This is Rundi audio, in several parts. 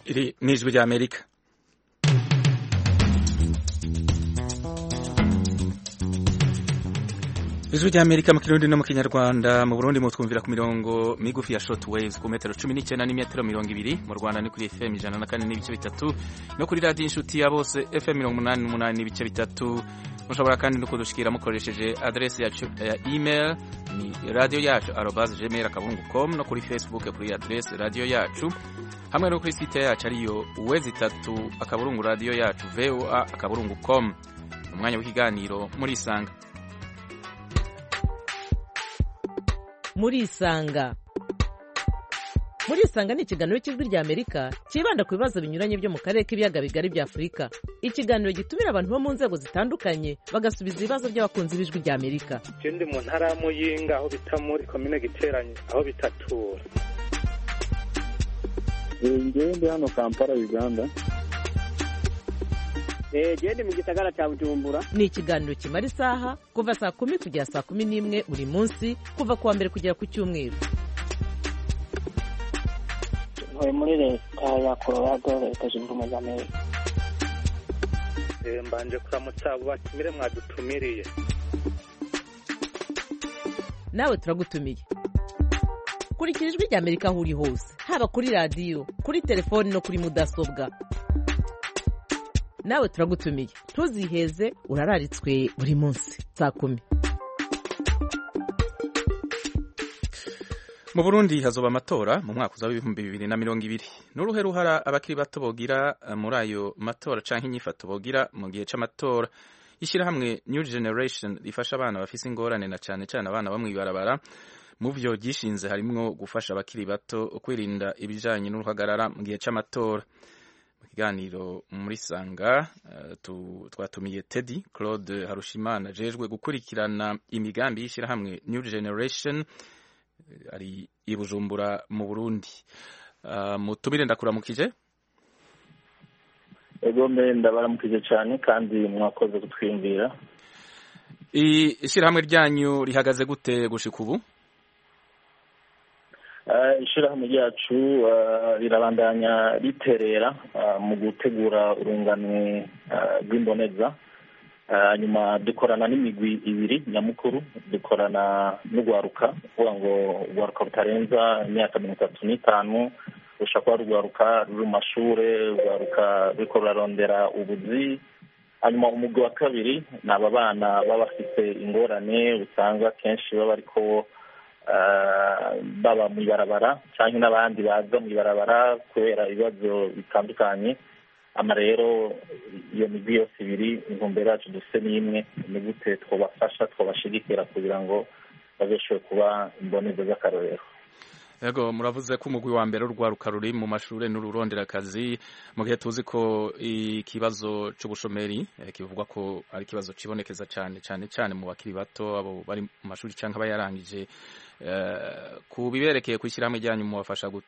Iri ni ijwi rya Amerika. Ijwi rya Amerika mu Kirundi no mu Kinyarwanda. Mu Burundi mutwumvira ku mirongo migufi ya short waves ku metero 19 n'imetero 20. Mu Rwanda ni kuri FM 104 n'ibice bitatu no kuri radio inshuti ya bose FM 88 n'ibice bitatu. Mushobora kandi no kudushikira mukoresheje adresse yacu ya email ni radioyacu@gmail.com no kuri Facebook kuri adresse radio yacu hamwe no kuri site yacu ariyo www.radio yacu voa.com. Umwanya w'ikiganiro muri Isanga. Murisanga ni ikiganiro cy'ijwi rya Amerika kibanda ku bibazo binyuranye byo mu karere k'ibiyaga bigari bya Afurika. Ikiganiro gitumira abantu bo mu nzego zitandukanye bagasubiza ibibazo by'abakunzi b'ijwi rya Amerika. Ndi mu ntara ya Muyinga aho bita muri commune Giteranye aho bitatura. Ndi hano Kampala Uganda. Ndi mu gisagara cya Bujumbura. Ni ikiganiro kimara isaha kuva saa 10 kugera saa 11 buri munsi kuva kuwa mbere kugera ku cyumweru. Muri leta ya Colorado leta zunze ubumwe za Amerika. Mbanje kuramutsa abo batumire mwadutumiriye. Nawe turagutumiye. Kurikira ijwi rya Amerika aho uri hose, haba kuri radio, kuri telefone no kuri mudasobwa. Nawe turagutumiye. Ntuziheze urararitswe buri munsi saa 10. Mu Burundi hazoba amatora mu mwaka wa 2020. N'uruhe ruhara abakiri bato bogira muri ayo matora canke inyifato bogira mu gihe c'amatora. Ishirahamwe New Generation rifasha abana bafise ingorane na cane abana bamwe ibarabara. Mu vyo gishinze harimwo gufasha abakiri bato kwirinda ibijanye n'uruhagarara mu gihe c'amatora. Mu kiganiro muri Sanga twatumiye Teddy Claude Harushimana jejwe gukurikirana imigambi y'ishirahamwe New Generation ari i Bujumbura mu Burundi. Mutumire ndakuramukije. Ego mbenda baramukije cyane kandi mwakoze kutwimvira. Ishirahamwe ryanyu rihagaze gute gushika ubu? Ishirahamwe ryacu rirabandanya riterera mu gutegura urunganwe rw'imboneza. Nyuma dukorana n'imigwi ibiri nyamukuru, dukorana n'ugwaruka kuvuga ngo ugwaruka rutarenza imyaka 35 rushaka rugwaruka ruri mu mashure, ugwaruka ruriko rurarondera ubuzi. Hanyuma umugwi wa kabiri n'aba bana baba bafite ingorane usanga kenshi baba ariko baba mu ibarabara cyangwa n'abandi baza mu ibarabara kubera ibibazo bitandukanye. Ama rero iyo migwi yose ibiri intumbero yacu dufite n'imwe, ni gute twabafasha twabashigikira kugira ngo bazashobore kuba imboneza z'akarorero. Yego muravuze ko umugwi wa mbere urwaruka ruri mu mashure n'ururonderakazi mu gihe tuzi ko ikibazo c'ubushomeri kivugwa ko ari kibazo cibonekeza cyane mu bakiri bato abo bari mu mashuri canke abayarangije. Ku biberekeye kwishyirahamwe ryanyu mubafasha gute?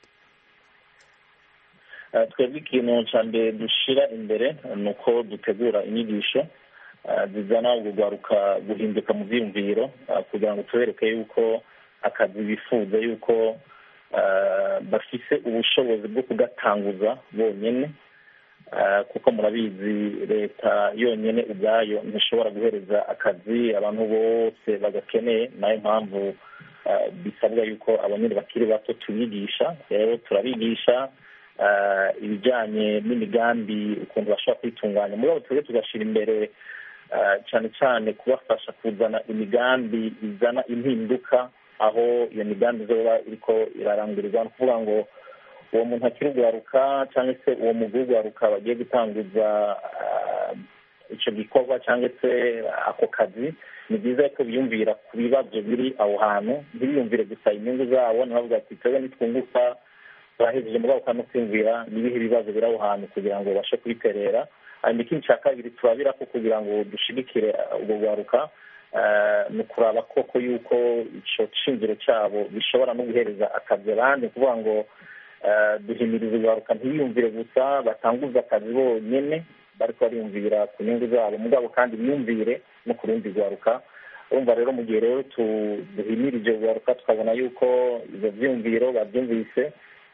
Twebwe ikintu cyane dushira imbere nuko dutegura inyigisho zizana urwaruka guhinduka mu vyiyumviro kugira ngo tubereke yuko akazi bifuza yuko bafise ubushobozi bwo kugatanguza bonyene, kuko murabizi leta yonyene ubwayo ntishobora guhereza akazi abantu bose bagakeneye. Nayo mpamvu bisabwa yuko abanyene bakiri bato tubigisha. Rero turabigisha ibijanye n'imigambi ukuntu bashobora kwitunganya. Mugabo twebwe tugashira imbere cyane kubafasha kuzana imigambi izana impinduka aho iyo migambi izoba iriko irarangurirwa. Ni ukuvuga ngo uwo muntu akiri ugwaruka cyangwa se uwo mugwi w'ugwaruka bagiye gutanguza ico gikorwa cyangwa se ako kazi, ni byiza ko biyumvira ku bibazo biri aho hantu, ntibiyumvire gusa inyungu zabo. Nabavuga ati twebwe nitwunguka turahejeje mugabo kandi kwiyumvira nibihe ibibazo biri aho hantu kugira ngo bashe kubiterera. Hanyuma ikindi cya kabiri turabira ko kugira ngo dushigikire ubwo gwaruka ni ukuraba koko yuko ico shingiro cyabo bishobora no guhereza akazi abandi. Kuvuga ngo duhimiriza ugwaruka ntibiyumvire gusa batanguza akazi bonyene bariko bariyumvira ku nyungu zabo, mugabo kandi biyumvire no ku rundi gwaruka. Urumva rero mu gihe rero duhimirije ugwaruka tukabona yuko ivyo vyumviro bavyumvise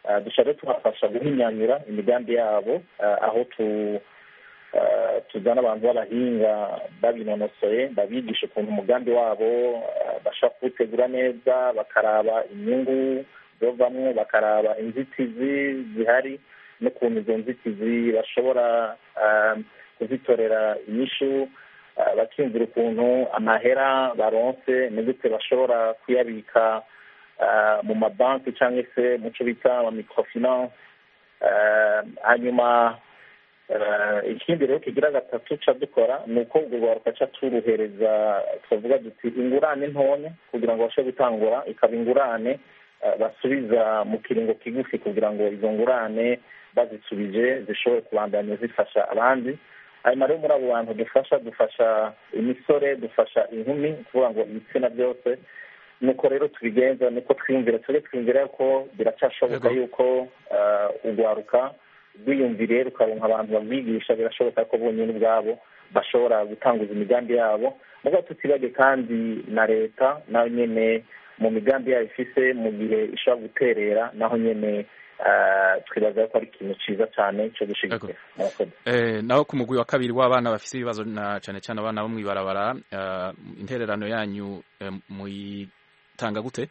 dushaka tubafasha guhinyanyura imigambi yabo aho tuzana abantu b'abahinga babinonosoye babigisha ukuntu umugambi wabo bashobora kuwutegura neza, bakaraba inyungu zovamwo, bakaraba inzitizi zihari n'ukuntu izo nzitizi bashobora kuzitorera inyishu, bakiyumvira ukuntu amahera baronse ni gute bashobora kuyabika mu mabanki cyangwa se mu cyo bita ama microfinance. Hanyuma ikindi rero kigira gatatu ca dukora ni uko ubwo rwaruka ca turuhereza, twavuga duti ingurane ntonya kugira ngo bashe gutangura, ikaba ingurane basubiza mu kiringo kigufi kugira ngo izo ngurane bazisubije zishobore kubandanya zifasha abandi. hanyuma rero muri abo bantu dufasha imisore, dufasha inkumi, kuvuga ngo ibitsina byose. nuko rero tubigenza, niko twiyumvira ko biracyashoboka yuko urwaruka rwiyumviriye rukaronka abantu babwigisha, birashoboka ko bonyine ubwabo bashobora gutanguza imigambi yabo. muga tutibage kandi na leta nayo nyene mu migambi yayo ifise, mu gihe ishobora guterera naho nyene twibaza ko ari ikintu ciza cyane cyo gushigikira. Naho ku mugwi wa kabiri w'abana bafise ibibazo na cane cane abana bo mwibarabara, intererano yanyu muyitanga gute?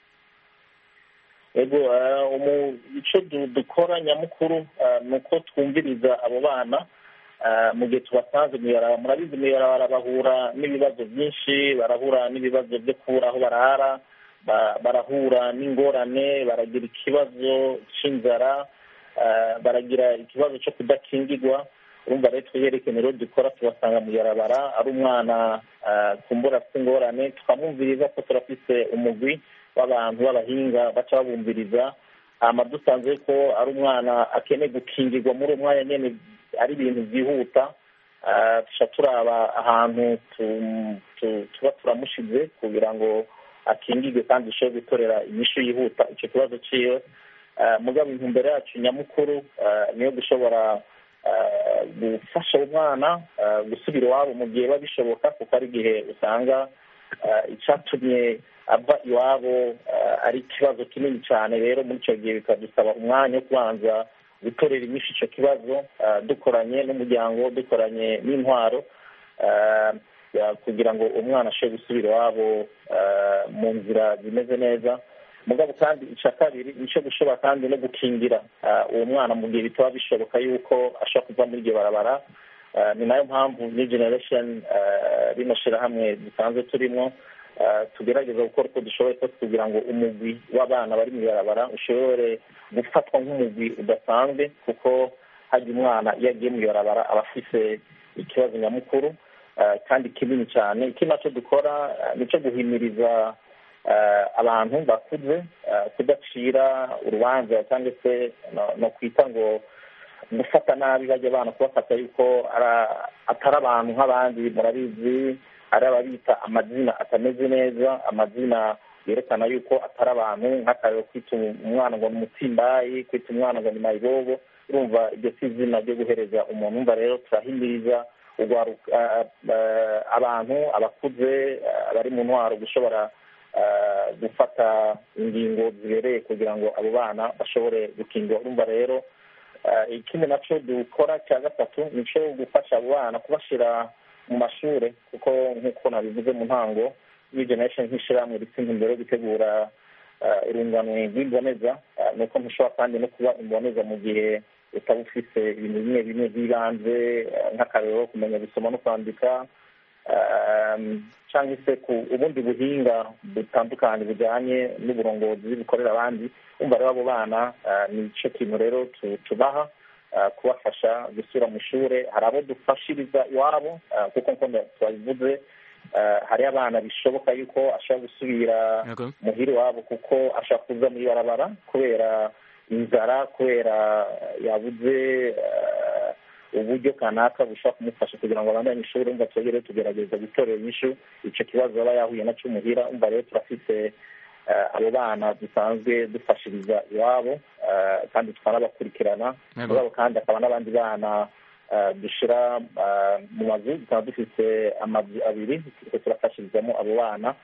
Ego ico dukora nyamukuru nuko twumviriza abo bana mu gihe tubasanze mwibarabara. Murabizi mwibarabara bahura n'ibibazo byinshi, barahura n'ibibazo byo kubura aho barara, barahura n'ingorane, baragira ikibazo c'inzara, baragira ikibazo cyo kudakingirwa. urumva rero twerekene rero dukora tubasanga mu yarabara ari umwana kumbura afite ingorane, tukamwumviriza ko turafise umugwi w'abantu b'abahinga baca babumviriza. Dusanze ko ari umwana akeneye gukingirwa muri uwo mwanya nyene, ari ibintu byihuta, tuca turaba ahantu tuba turamushize kugira ngo akingirwe kandi dushobore gutorera inyishu yihuta ico kibazo ciwe. Mugabo intumbero yacu nyamukuru niyo gushobora gufasha umwana gusubira iwabo mu gihe biba bishoboka, kuko ari igihe usanga icatumye ava iwabo ari ikibazo kinini cyane. Rero muri icyo gihe bikadusaba umwanya wo kubanza gutorera inyishu icyo kibazo, dukoranye n'umuryango, dukoranye n'intwaro, kugira ngo umwana ashobore gusubira iwabo mu nzira zimeze neza. Mugabo kandi icya kabiri nicyo gushobora kandi no gukingira uwo mwana mu gihe bitaba bishoboka yuko ashobora kuva muri iryo barabara. Ni nayo mpamvu New Generation rino shirahamwe dusanzwe turimo tugerageza gukora uko dushoboye kose kugira ngo umugwi w'abana bari mu barabara ushobore gufatwa nk'umugwi udasanzwe, kuko hajya umwana iyo agiye mu barabara aba afise ikibazo nyamukuru kandi kinini cyane. Iki nacyo dukora nicyo guhimiriza abantu bakuze kudacira urubanza cyangwa se no kwita ngo gufata nabi bajya abana, kubafata yuko atari abantu nk'abandi. Murabizi ari ababita amazina atameze neza, amazina yerekana yuko atari abantu, nk'akarero kwita umwana ngo ni umutsimbayi, kwita umwana ngo ni mayibobo. Urumva iryo si izina ryo guhereza umuntu. Umva rero turahimiriza abantu abakuze bari mu ntwaro gushobora gufata ingingo zibereye kugira ngo abo bana bashobore gukingwa. Urumva rero ikindi nacyo dukora cya gatatu nico gufasha abo bana kubashira mu mashure, kuko nk'uko nabivuze mu ntango, New Generation nk'ishirahamwe rifite imbere yo gutegura urunganwe rw'imboneza, nuko ntushobora kandi no kuba imboneza mu gihe utaba ufise ibintu bimwe bimwe by'ibanze, nk'akarero kumenya gusoma no kwandika, cyangwa se ku ubundi buhinga butandukanye bujyanye n'uburongozi bukorera abandi. Umva rero abo bana nico kintu rero tubaha, kubafasha gusubira mu ishure. Hari abo dufashiriza iwabo, kuko nk'uko twabivuze hari abana bishoboka yuko ashobora gusubira muhira iwabo, kuko ashobora kuza muri barabara kubera inzara, kubera yabuze uburyo kanaka bushobora kumufasha kugira ngo abandanye ishuri. Umva twegere tugerageza gutorera inyishu ico kibazo aba yahuye naco muhira. Umva rero turafise abo bana dusanzwe dufashiriza iwabo kandi tukanabakurikirana. Mugabo kandi akaba n'abandi bana dushira mu mazu, tukaba dufise amazu abiri turiko turafashirizamo abo bana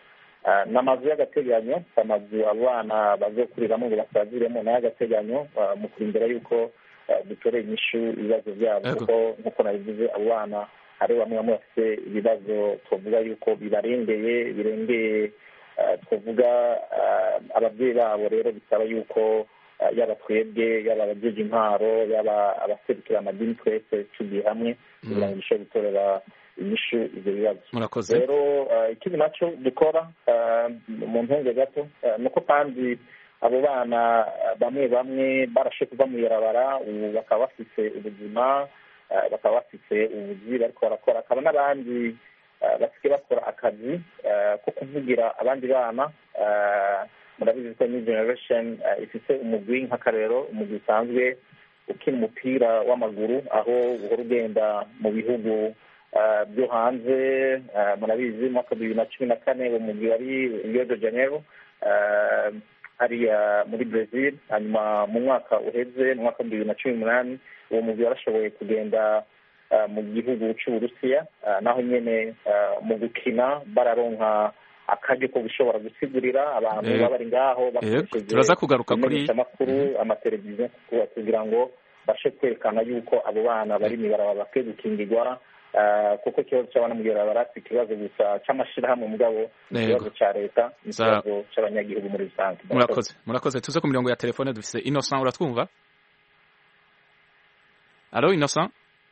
n'amazu y'agateganyo, amazu abana bazokuriramo ngo basaziremo n'ay'agateganyo mu kurindira yuko dutoreye inyishu ibibazo byabo, kuko nk'uko nabivuze abo bana hari bamwe bafite ibibazo twavuga yuko birengeye twavuga ababyeyi babo. Rero bisaba yuko yaba twebwe, yaba abajeje intwaro, yaba abaserukira amadini, twese tugiye hamwe kugira ngo dushobore gutorera inyishu ibyo bibazo. Murakoze. Rero ikindi nacyo dukora mu ntunge gato ni uko kandi abo bana bamwe barashe kuva mu ibarabara, ubu bakaba bafite ubuzima, bakaba bafite ubuzi bariko barakora, akaba n'abandi basigaye bakora akazi ko kuvugira abandi bana. Murabizi ko New Generation ifite umugwi nk'akarero, umugwi usanzwe ukina umupira w'amaguru, aho uhora ugenda mu bihugu byo hanze. Murabizi mu mwaka 2014 uwo mugwi wari Rio de Janeiro hariya muri Brazil. Hanyuma mu mwaka uheze, mu mwaka 2018, uwo mugwi warashoboye kugenda mu gihugu cy'Uburusiya, naho nyene mu gukina bararonka akaryo ko gushobora gusigurira abantu baba bari ngaho bakoresheje turaza kugaruka kuri amakuru, amateleviziyo, kugira ngo bashe kwerekana yuko abo bana bari mw'ibarabara bakwiye gukingirwa, kuko ikibazo cy'abana mw'ibarabara si ikibazo gusa cy'amashirahamwe, mugabo ikibazo cya leta, ikibazo cy'abanyagihugu muri rusange. Murakoze. Tuze ku mirongo ya telefone, dufise Innocent. Uratwumva? Alo Innocent?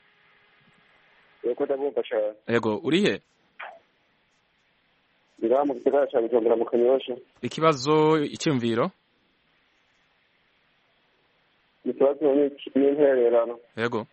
Yego, urihe? Ira mu gisagara cya Bujumbura mu Kanyosha. Ikibazo, icyumviro? Ikibazo n'intererano. Yego.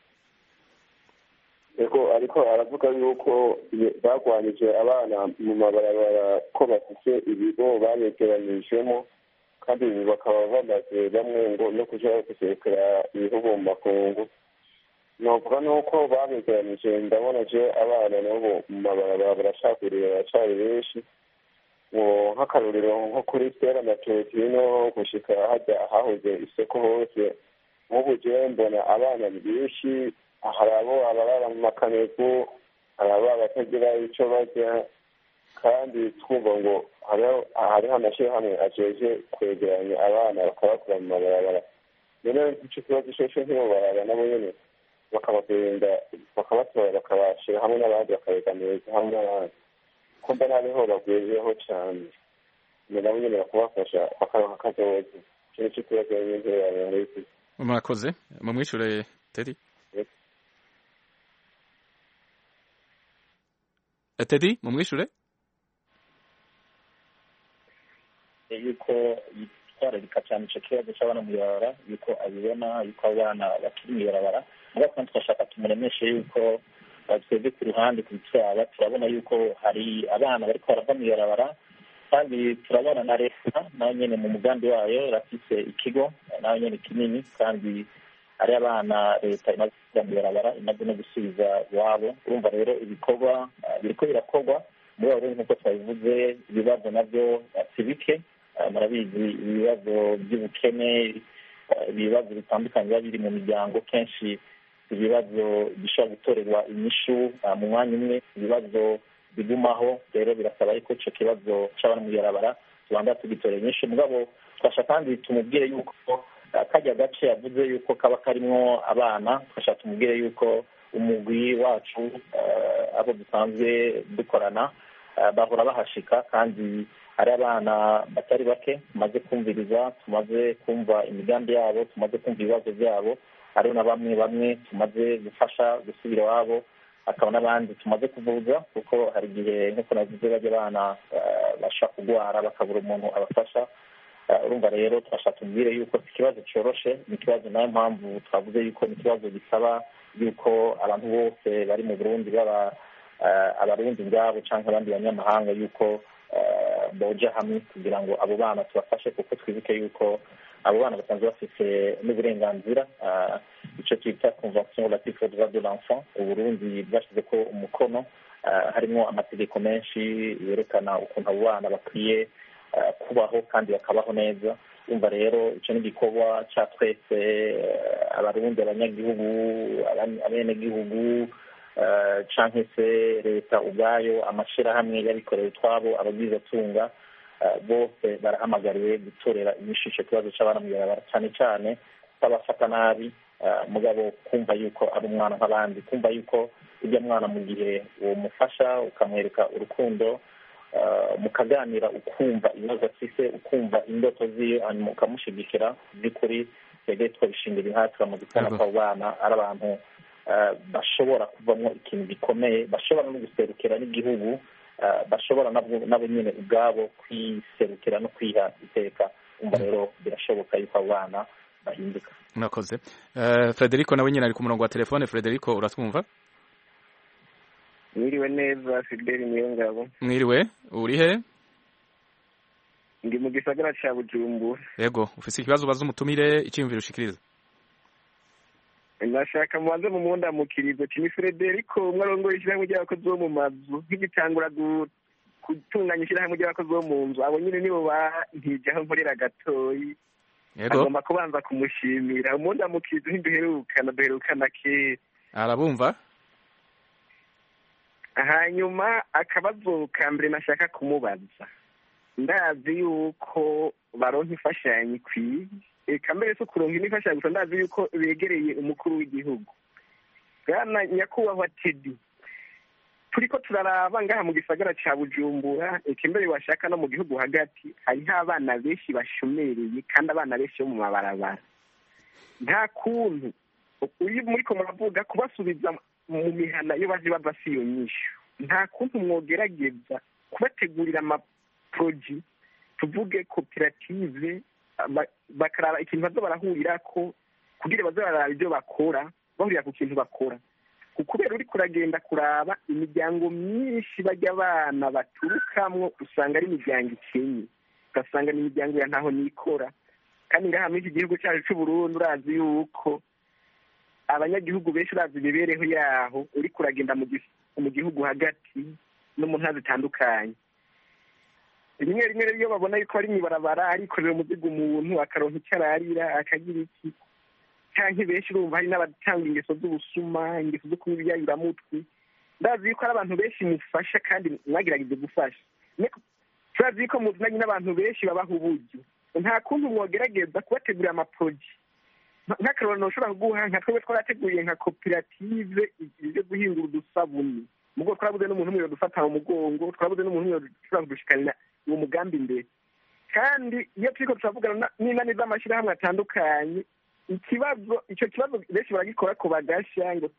Ariko aravuga yuko bagwanije abana mu mabarabara ko bafite ibigo bayegeranijemo, kandi bakaba bamaze bamwe ngo no kuja gusekera ibihugu mu makungu. Novuga nuko babegeranije, ndabona je abana nabo mu mabarabara barashakuriye, baracari benshi. Nk'akarorero nko kuri Stella na Totino gushika hajya hahoze isoko hose, nk'ubu je mbona abana benshi, hari abo abarara mu makaneku, hari abo batagira ico barya, kandi twumva ngo hariho amashirahamwe ajeje kwegeranya abana bakabakura mu mabarabara. Rero ico kibazo cose ntibobaraba nabo nyene bakabagenda, bakabatora, bakabashira hamwe n'abandi, bakabeganiriza hamwe n'abandi. Ko mbona hariho bagwiriyeho cane, nabo nyene bakabafasha bakaronka akazoza. Ico nico kibazo n'intererano y'isi. Murakoze. Mumwishure Teddy. Teddy, mumwishure? Yuko yitwararika cyane ico kibazo cy'abana mw'ibarabara, yuko abibona yuko abana bakiri mw'ibarabara, mugabo kandi twashaka tumuremeshe yuko twebwe ku ruhande kubitwara turabona yuko hari abana bariko barava mw'ibarabara, kandi turabona na leta nayo nyene mu mugambi wayo irafise ikigo nayo nyene kinini, kandi hari abana leta imaze kuja mw'ibarabara, imaze no gusubiza iwabo. Urumva rero ibikorwa biriko birakorwa muri abo, nk'uko twabivuze, ibibazo navyo si bike. Murabizi ibibazo by'ubukene, ibibazo bitandukanye biba biri mu miryango, kenshi ibibazo bishobora gutorerwa inyishu mu mwanya umwe, ibibazo bigumaho. Rero birasaba yuko ico kibazo c'abana mw'ibarabara tubanza tugitorera inyishu, mugabo twasha kandi tumubwire yuko kajya gace yavuze yuko kaba karimwo abana, twasha tumubwire yuko umugwi wacu abo dusanzwe dukorana bahora bahashika, kandi hari abana batari bake tumaze kumviriza, tumaze kumva imigambi yabo, tumaze kumva ibibazo byabo. Hariho na bamwe tumaze gufasha gusubira iwabo, hakaba n'abandi tumaze kuvuza, kuko hari igihe nk'uko navuze bajya abana bashaka kugwara bakabura umuntu abafasha. Urumva rero twashaka tubwire yuko ikibazo coroshe, ni ikibazo nayo mpamvu twavuze yuko ni ikibazo gisaba yuko abantu bose bari mu Burundi, baba abarundi ubwabo canke abandi banyamahanga, yuko boja hamwe kugira ngo abo bana tubafashe, kuko twibuke yuko abo bana basanzwe bafite n'uburenganzira, ico twita convention relative aux droits de l'enfant. Uburundi bwashize ko umukono, harimo amategeko menshi yerekana ukuntu abo bana bakwiye kubaho kandi bakabaho neza. Umva rero ico ni igikorwa ca twese, abarundi, abanyagihugu, abenegihugu, canke se leta ubwayo, amashirahamwe y'abikorera utwabo, ababwizatunga, bose barahamagariwe gutorera inyishu ico kibazo c'abana mw'ibarabara, cyane cyane kutabafata nabi, mugabo kumva yuko ari umwana nk'abandi, kumva yuko ujya mwana mu gihe womufasha ukamwereka urukundo, mukaganira, ukumva ibibazo afise, ukumva indoto ziyo, hanyuma ukamushigikira. by'ukuri twebwe twabishingira inka turamaze kubona ko abo bana ari abantu bashobora kuvamo ikintu gikomeye, bashobora no guserukira n'igihugu, bashobora nabo nyine ubwabo kwiserukira no kwiha iteka. umva rero birashoboka yuko abo bana bahinduka. murakoze. Frederico nawe nyine ari ku murongo wa telefone. Frederico, uratwumva? Mwiriwe neza, Fidel Niyongabo. Mwiriwe, uri he? Ndi mu gisagara ca Bujumbura. Yego, ufise ikibazo ubaza umutumire, iciyumviro ushikiriza? Ndashaka mubanze mumundamukirize ni Frederico, umwarongoye ishyirahamwe ry'abakozi bo mu mazu, nk'igitangura gutunganya ishyirahamwe ry'abakozi bo mu nzu. Abo nyine nibo bantijeho nkorera gatoyi. Yego. Agomba kubanza kumushimira. Umundamukirize duherukana kera. Arabumva? Hanyuma akabazo ka mbere nashaka kumubaza, ndazi yuko baronka imfashanyo ikwiye, eka mbere so kuronka imfashanyo gusa ndazi yuko begereye umukuru w'igihugu. Bwana nyakubahwa Teddy, turiko turaraba ngaha mu gisagara ca Bujumbura, eka mbere washaka no mu gihugu hagati, hariho abana benshi bashomereye kandi abana benshi bo mu mabarabara. Nta kuntu uri muriko muravuga kubasubiza mu mihana iyo baje bava si iyo nyishu, nta kuntu mwogerageza kubategurira amaproji, tuvuge koperative, bakaraba ikintu baza barahurirako kugira baze baraba ibyo bakora, bahurira ku kintu bakora. Kubera uri kuragenda kuraba imiryango myinshi bajya abana baturukamwo, usanga ari imiryango ikenye, ugasanga ni imiryango ya ntaho nikora. Kandi ngaha muri iki gihugu cyacu c'Uburundi urazi yuko abanyagihugu benshi urazi imibereho yaho, uri kuragenda mu gihugu hagati no mu ntara zitandukanye. Rimwe rimwe rero iyo babona yuko ari mw'ibarabara arikorera umuzigo umuntu, akaronka icyo ararira, akagira iki, canke benshi urumva hari n'abatanga ingeso z'ubusuma, ingeso zo kunywa ibyayuramutwe. Ndazi yuko ari abantu benshi mufasha kandi mwagerageje gufasha. Turazi yuko muzananye n'abantu benshi babaha uburyo. Nta kuntu mwogerageza kubategurira amaproji. Nk'akarorero ushobora kuguha nka twebwe twarateguye nka koperative ibyo guhingura udusabuni, mugo twarabuze n'umuntu umwe dufata mu mugongo, twarabuze n'umuntu umwe dushobora kudushikanira uwo mugambi imbere. Kandi iyo turiko turavugana n'inani z'amashyirahamwe atandukanye, icyo kibazo benshi baragikora ko bagasha ngo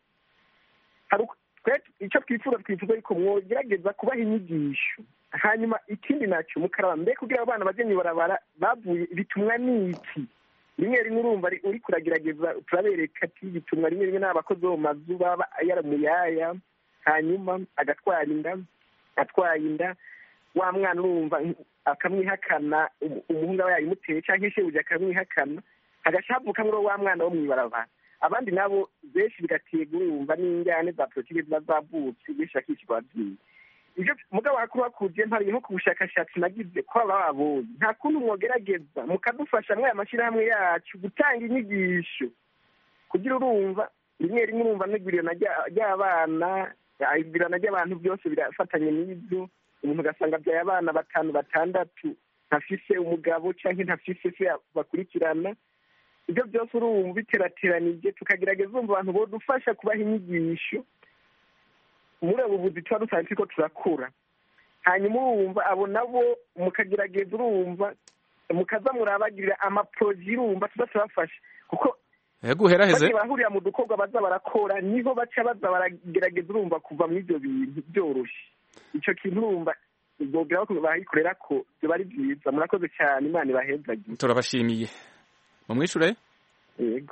icyo twifuza yuko mwogerageza kubaha inyigisho. Hanyuma ikindi naco mukaraba mbe kugira abana baje mw'ibarabara bavuye bitumwa n'iki. Rimwe rimwe urumva uri kuragerageza turabereka ati bitumwa rimwe rimwe n'abakozi bo mu mazu baba yaramuyaya, hanyuma atwaye inda, wa mwana urumva akamwihakana, umuhungu aba yayimuteye canke shebuja akamwihakana, hagaca havukamwo wa mwana wo mw'ibarabara. Abandi nabo benshi bigatega urumva n'injyane za politike ziba zavutse bishakishwa abavyeyi. Ivyo mugabo hakuru bakuje mpari nko ku bushakashatsi nagize ko babonye, nta kuntu mwogerageza mukadufasha mwaya mashirahamwe yacu gutanga inyigisho kugira urumva rimwe rimwe urumva n'iguriro ry'abana, iguriro ry'abantu byose birafatanye n'ibyo. Umuntu ugasanga abyaye abana 5 6, ntafise umugabo canke ntafise se bakurikirana. Ibyo byose urumva biterateranije, tukagerageza urumva abantu bodufasha kubaha inyigisho muri abo buzi tuba dusanzwe ko turakura. Hanyuma urumva abo nabo mukagerageza urumva mukaza murabagirira amaproji urumva tubafasha, kuko guheraheze bahurira mu dukorwa baza barakora, niho baca baza baragerageza urumva kuva muri ibyo bintu byoroshe. Icyo kintu urumva bogira ko bahikorera ko byo bari byiza. Murakoze cyane, Imana ibahezagiye. Turabashimiye. Mumwishure? Yego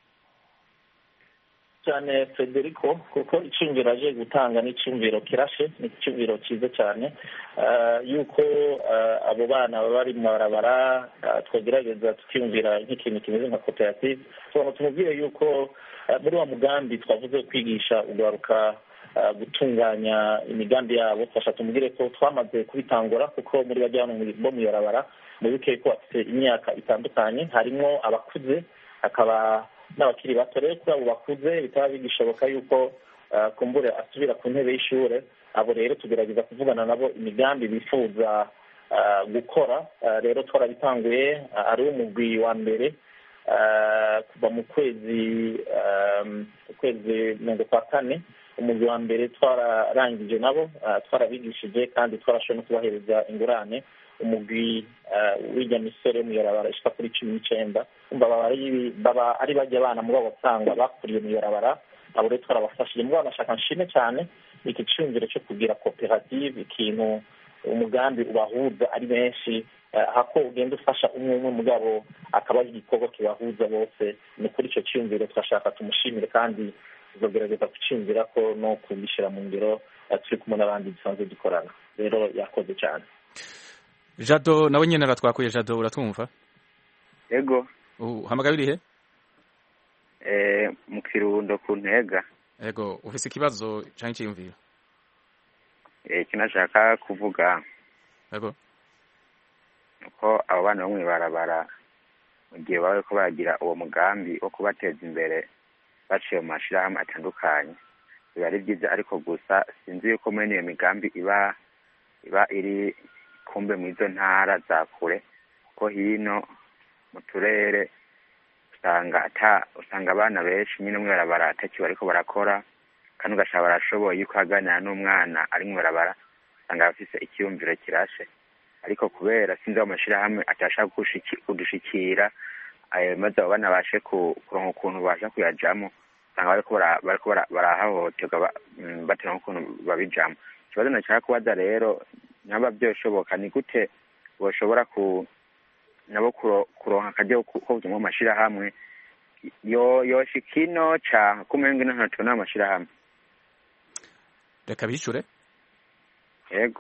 cyane Federico, kuko icumviro aje gutanga n'icumviro kirashe, n'icumviro cyiza cyane, yuko abo bana bari mu barabara twagerageza tukiyumvira nk'ikintu kimeze nka koperative. Tumubwire yuko muri wa mugambi twavuze kwigisha ugaruka gutunganya imigambi yabo, fasha tumubwire ko twamaze kubitangura, kuko muri bajyana bo mu barabara mubibuke ko bafite imyaka itandukanye, harimo abakuze hakaba n'abakiri bato. Rero kuri abo bakuze bitaba bigishoboka yuko kumbure asubira ku ntebe y'ishure. Abo rero tugerageza kuvugana nabo imigambi bifuza gukora. Rero twarabitanguye ari umugwi wa mbere kuva mu kwezi kwa kane. umugwi wa mbere twararangije nabo twarabigishije kandi twarashoboye no kubahereza ingurane. umugwi w'irya misore w'umuyorabara ishika kuri 19 baba ari bajya abana muri abo basanga bakuriye umuyorabara. abo rero twarabafashije mugabo nashaka nshime cyane iki cyumviro cyo kugira koperative, ikintu umugambi ubahuza ari benshi, hako ugenda ufasha umwe mugabo akaba ari igikorwa kibahuza bose. ni kuri icyo cyumviro twashaka tumushimire kandi tuzogerageza kucyumvira ko no kubishyira mu ngiro turi kumwe n'abandi dusanzwe dukorana. rero yakoze cyane. Jado nawe nyene aratwakuye. Jado uratumva? Yego. Hamagaye urihe? Mu Kirundo ku Ntega. Yego, ufise ikibazo canke cyiyumviro? Kinashaka kuvuga. Yego. Uko abo bana bamwe barabara mu gihe bawe ko bagira uwo mugambi wo kubateza imbere baciye mu mashirahamwe atandukanye. Biba ari byiza ariko gusa sinzi yuko muri iyo migambi iba iri kumbe mu izo ntara za kure, kuko hino mu turere usanga abana benshi nyine mwibarabara atakiwe ariko barakora, kandi ugashaka barashoboye yuko aganira n'umwana ari mwibarabara usanga bafise ikiyumviro kirashe. ariko kubera sinzi aho amashirahamwe atashaka kudushikira maze abo bana bashe kuronka ukuntu basha kuyajamo, usanga bariko barahahoterwa batera ukuntu babijamo. Ikibazo nashaka kubaza rero, naba byoshoboka ni gute boshobora nabo kuronka akajya ko mu mashirahamwe yoshikino ca kumenga n'ahantu n'amashirahamwe. Reka bishure. Yego.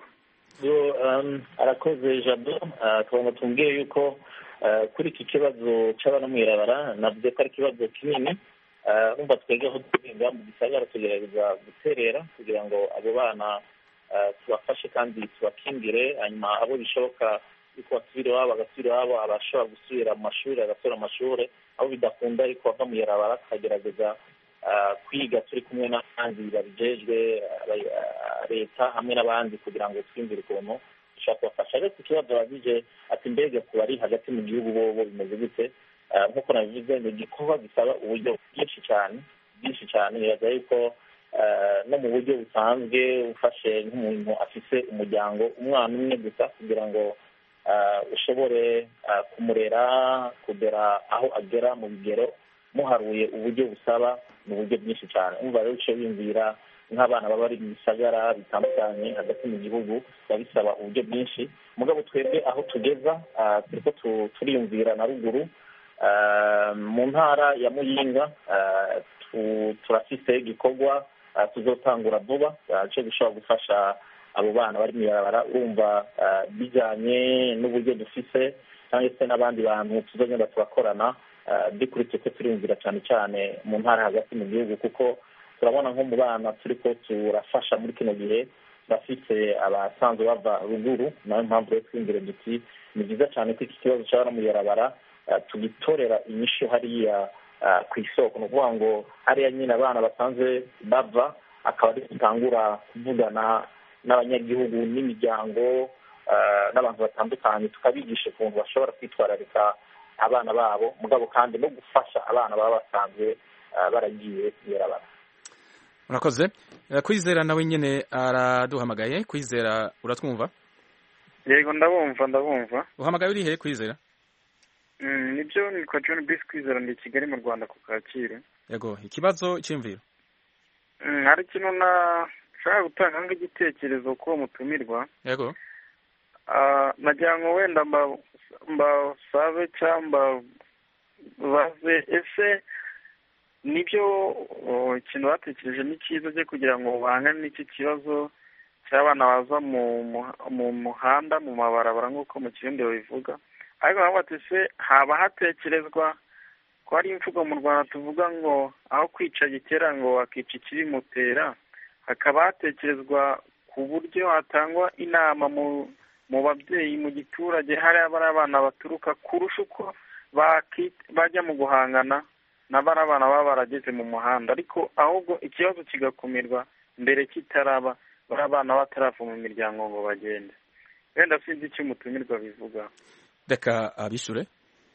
Arakoze Jado. Twaba tumbwiye yuko kuri iki kibazo cy'abana mwirabara navuze ko ari ikibazo kinini. Umva twebwe aho tugenda mu gisagara tugerageza guterera kugira ngo abo bana tubafashe kandi tubakingire, hanyuma abo bishoboka yuko basubira iwabo bagasubira iwabo, abashobora gusubira mu mashuri agasubira mu mashuri, abo bidakunda ariko bava mu yarabara tukagerageza kwiga turi kumwe n'abandi babijejwe leta hamwe n'abandi kugira ngo twiyumvire ukuntu dushobora kubafasha. ariko ikibazo babije ati mbega ku bari hagati mu gihugu bo bimeze gute? Nk'uko nabivuze ni igikorwa gisaba uburyo bwinshi cyane. Biraza yuko no mu buryo busanzwe ufashe nk'umuntu afise umuryango umwana umwe gusa kugira ngo ushobore kumurera kugera aho agera mu bigero, muharuye uburyo busaba ni uburyo bwinshi cyane. umva rero uce wiyumvira nk'abana baba bari mu bisagara bitandukanye hagati mu gihugu biba bisaba uburyo bwinshi. mugabo twebwe aho tugeza turiko turiyumvira na ruguru mu ntara ya Muyinga turafise igikorwa tuzotangura vuba cyo gushobora gufasha abo bana bari mu yarabara. urumva bijyanye n'uburyo dufise cyangwa se n'abandi bantu tuzogenda turakorana dukurikije ko turiyumvira cyane cyane mu ntara hagati mu gihugu, kuko turabona nko mu bana turiko turafasha muri kino gihe bafite abasanzwe bava ruguru. nayo mpamvu rero twiyumvire duti ni byiza cyane ko iki kibazo cy'abana mu yarabara tugitorera inyishu hariya ku isoko. ni ukuvuga ngo hariya nyine abana basanzwe bava akaba ari dutangura kuvugana n'abanyagihugu n'imiryango n'abantu batandukanye, tukabigisha ukuntu bashobora kwitwararika abana babo, mugabo kandi no gufasha abana baba basanzwe baragiye kuyarabara. Murakoze. Kwizera nawe nyene araduhamagaye. Kwizera uratwumva? Yego ndabumva. Uhamagaye uri he Kwizera? Nibyo ni kwa John Bis Kwizera ndi Kigali mu Rwanda ku Kacyiru. Yego, ikibazo cy'imviro. Hari kintu nashaka gutanga nk'igitekerezo ko mutumirwa. Yego. Nagira ngo wenda mbasabe cyangwa baze ese nibyo ikintu batekereje ni cyiza cyo kugira ngo bahangane n'iki kibazo cy'abana baza mu muhanda mu mabarabara nk'uko mu Kirundi bivuga. ariko nabo bati se haba hatekerezwa ko hari imvugo mu Rwanda tuvuga ngo aho kwica gitera ngo akica ikibimutera, hakaba hatekerezwa ku buryo hatangwa inama mu babyeyi mu giturage hariya bari abana baturuka kurusha uko bajya mu guhangana na bari abana baba barageze mu muhanda, ariko ahubwo ikibazo kigakumirwa mbere kitaraba bari abana batarava mu miryango ngo bagende. wenda sinzi icyo umutumirwa bivuga. Reka abishure.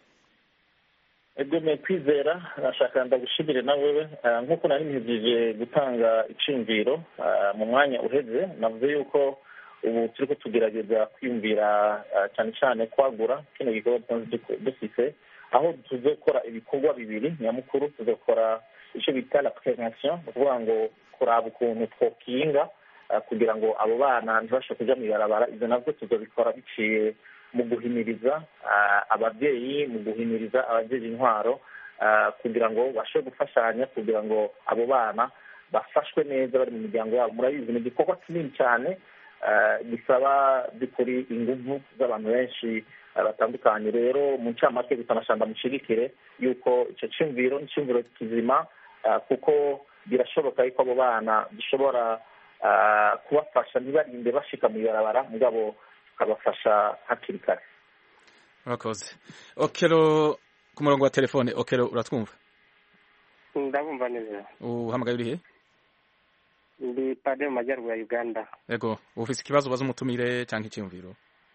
Egome kwizera nashaka ndagushimire nawe nk'uko nari mpejije gutanga iciyumviro mu mwanya uheze navuze yuko ubu turiko tugerageza kwiyumvira cyane cyane kwagura kino gikorwa dufise aho tuzokora ibikorwa bibiri nyamukuru tuzokora icyo bita la prévention kuvuga ngo kuraba ukuntu twokinga kugira ngo abo bana ntibashe kuja mw'ibarabara ivyo navyo tuzobikora biciye mu guhimiriza ababyeyi mu guhimiriza abajeje intwaro kugira ngo bashobore gufashanya kugira ngo abo bana bafashwe neza bari mu miryango yabo murabizi ni igikorwa kinini cyane gisaba by'ukuri inguvu z'abantu benshi batandukanye rero mu ncamake bitanashanda mushigikire yuko icyo cyumviro n'icyumviro kizima kuko birashoboka yuko abo bana bishobora kubafasha ntibarinde bashika mu ibarabara mugabo tukabafasha hakiri kare. Murakoze. Okero ku murongo wa telefone. Okero uratwumva? Ndabumva neza. Uhamagaye urihe? Ndi pade mu majyaruguru ya Uganda. Yego, ufise ikibazo baza umutumire cyangwa icyumviro?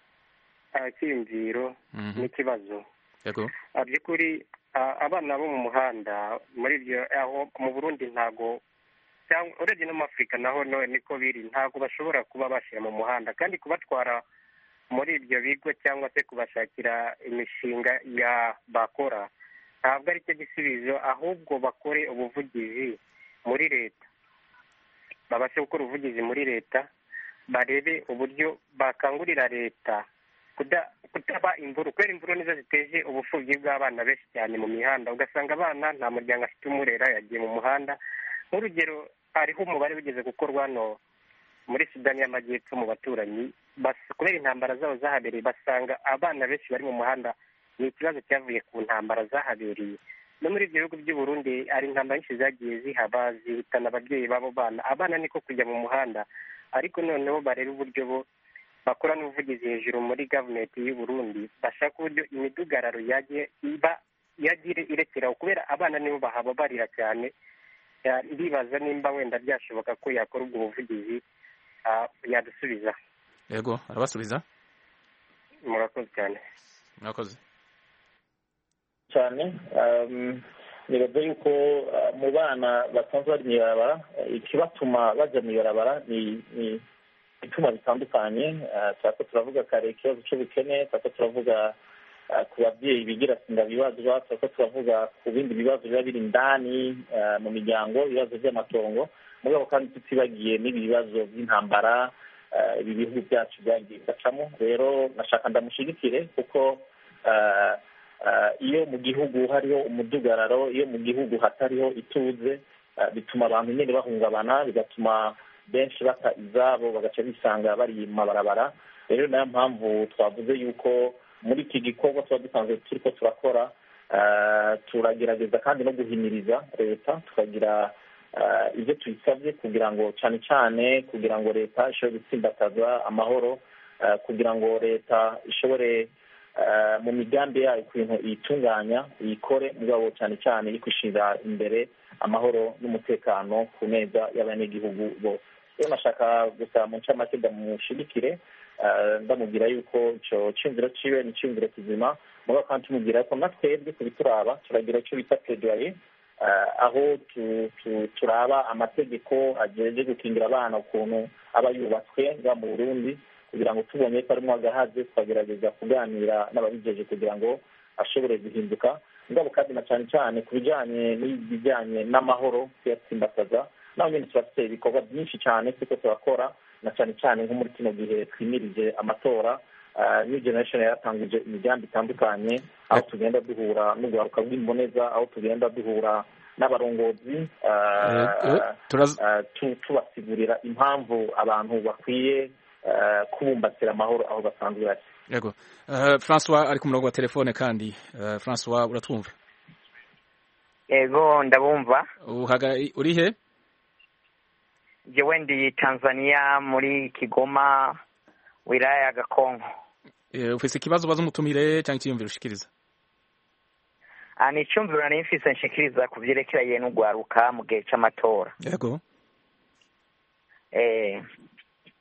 Icyumviro n'ikibazo. Yego. By'ukuri abana bo mu muhanda muri ibyo aho mu Burundi ntago cyangwa urebye no mu Afurika naho niko biri ntago bashobora kuba bashyira mu muhanda kandi kubatwara muri ibyo bigo cyangwa se kubashakira imishinga ya bakora ntabwo ari cyo gisubizo ahubwo bakore ubuvugizi muri leta babashe gukora ubuvugizi muri leta barebe uburyo bakangurira leta kutaba imvuru kubera imvuru nizo ziteje ubupfubyi bw'abana benshi cyane mu mihanda ugasanga abana nta muryango afite umurera yagiye mu muhanda nk'urugero hariho umubare wigeze gukorwa hano muri Sudani y'Amajyepfo mu baturanyi kubera intambara zabo zahabereye basanga abana benshi bari mu muhanda ni ikibazo cyavuye ku ntambara zahabereye no muri ibyo bihugu by'u Burundi hari intambara nyinshi zagiye zihaba zihitana ababyeyi b'abo bana abana niko kujya mu muhanda ariko noneho bareba uburyo bo bakora n'ubuvugizi hejuru muri gavumenti y'u Burundi bashaka uburyo imidugararo yagiye irekeraho kubera abana nibo bahababarira cyane ndibaza nimba wenda byashoboka ko yakora ubwo buvugizi yadusubiza. Yego arabasubiza. Murakoze cyane. Murakoze cyane nibaza yuko mu bana basanzwe bari mw'ibarabara ikibatuma baja mw'ibarabara ni bituma bitandukanye turako turavuga kare ikibazo cy'ubukene turako turavuga ku babyeyi bigira sinda bibazwa turako turavuga ku bindi bibazo biba biri indani mu miryango ibibazo by'amatongo mugabo kandi tutibagiye n'ibi bibazo by'intambara ibi bihugu byacu byagiye bacamo rero nashaka ndamushigikire kuko iyo mu gihugu hariho umudugararo iyo mu gihugu hatariho ituze bituma abantu nyine bahungabana bigatuma benshi bata izabo bagaca bisanga bari mu mabarabara rero nayo mpamvu twavuze yuko muri iki gikorwa tuba dusanzwe turiko turakora turagerageza kandi no guhimiriza leta tukagira ibyo tuyisabye kugira ngo cyane cyane kugira ngo leta ishobore gutsimbataza amahoro kugira ngo leta ishobore mu migambi yayo ukuntu iyitunganya iyikore mugabo cyane cyane iri kwishira imbere amahoro n'umutekano ku neza y'abanyagihugu bose rero nashaka gusa mu ncamake ndamushigikire ndamubwira yuko icyo cyumviro ciwe ni icyumviro kizima mugabo kandi tumubwira ko natwebwe kubituraba turagira icyo bita plaidoyer aho turaba amategeko ajeje gukingira abana ukuntu aba yubatswe nga mu Burundi kugira ngo tubonye ko arimo agahaze tukagerageza kuganira n'ababijeje kugira ngo ashobore guhinduka mugabo kandi na cyane cyane ku bijyanye n'amahoro kuyatsimbataza naho nyine turafite ibikorwa byinshi cyane turiko turakora na cyane cyane nko muri kino gihe twimirije amatora new generation yaratangije imigambi itandukanye aho tugenda duhura n'urwaruka rw'imboneza aho tugenda duhura n'abarongozi tubasigurira impamvu abantu bakwiye kubumbatira amahoro aho basanzwe bari. Yego François ari ku murongo wa telefone kandi François uratwumva? Yego ndabumva. Uri he? Jewe ndi Tanzania muri Kigoma wilaya ya Gakonko. Ufise ikibazo baza umutumire cyangwa icyiyumviro ushikiriza? Ni icyumviro nari mfise nshikiriza ku byerekeranye n'ugwaruka mu gihe cy'amatora. Yego.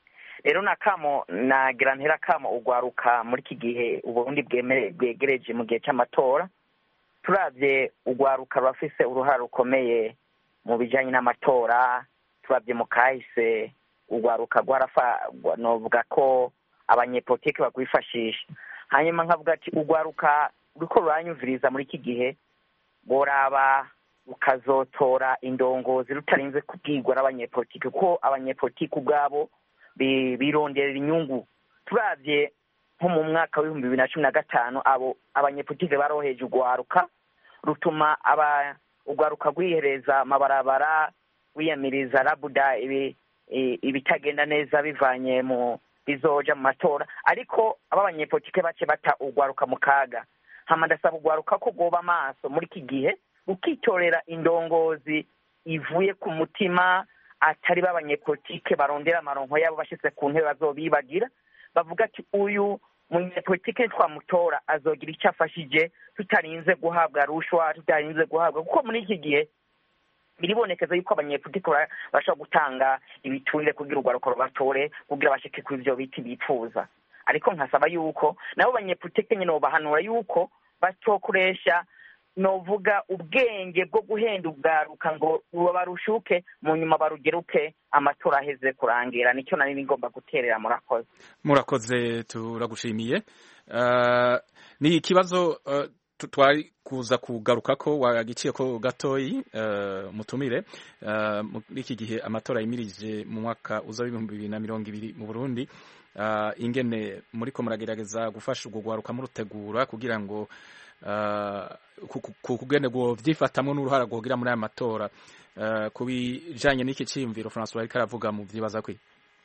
rero nagira ntera kamo ugwaruka muri iki gihe uburundi bwegereje mu gihe cy'amatora. Turavye ugwaruka rurafise uruhare rukomeye mu bijanye n'amatora. Turavye mu kahise ugwaruka novuga ko abanyepolitike bagwifashisha. Hanyuma nkavuga ati ugwaruka ruriko ruranyumviriza muri iki gihe boraba ukazotora indongozi rutarinze kubwirwa n'abanyepolitike, kuko abanyepolitike ubwabo bironderera inyungu. Turavye nko mu mwaka wa 2015 abo abanyepolitike baroheje ugwaruka rutuma ugwaruka rwihereza amabarabara, wiyamiriza rabuda ibitagenda neza bivanye mu bizoja mu matora, ariko abanyepolitike bace bata ugwaruka mu kaga. Hama ndasaba ugwaruka ko goba amaso muri iki gihe ukitorera indongozi ivuye ku mutima, atari b'abanyepolitike barondera amaronko yabo bashitse ku ntebe bazobibagira, bavuga ati uyu munyepolitike twamutora azogira icyo afashije, tutarinze guhabwa rushwa, tutarinze guhabwa, kuko muri iki gihe biribonekeza yuko abanyepolitike bashobora gutanga ibiturire kugira ugwaruka rubatore, kugira bashike ku ivyo biti bipfuza. Ariko nkasaba yuko nabo banyepolitike nyene bahanura yuko batokoresha novuga ubwenge bwo guhenda ubwaruka ngo barushuke mu nyuma barugeruke amatora aheze kurangira. Nicyo nari ngomba guterera. Murakoze turagushimiye. Ni ikibazo twari kuza kugaruka ko wagiciye ko gatoyi mutumire muri iki gihe amatora yimirije mu mwaka uza 2020 mu Burundi, ingene muri ko muragerageza gufasha ubwo gwaruka murutegura kugira ngo kugene go vyifatamwe n'uruhara gogira muri aya matora, kubijanye n'iki ciyumviro François ariko aravuga mu vyibaza kwi.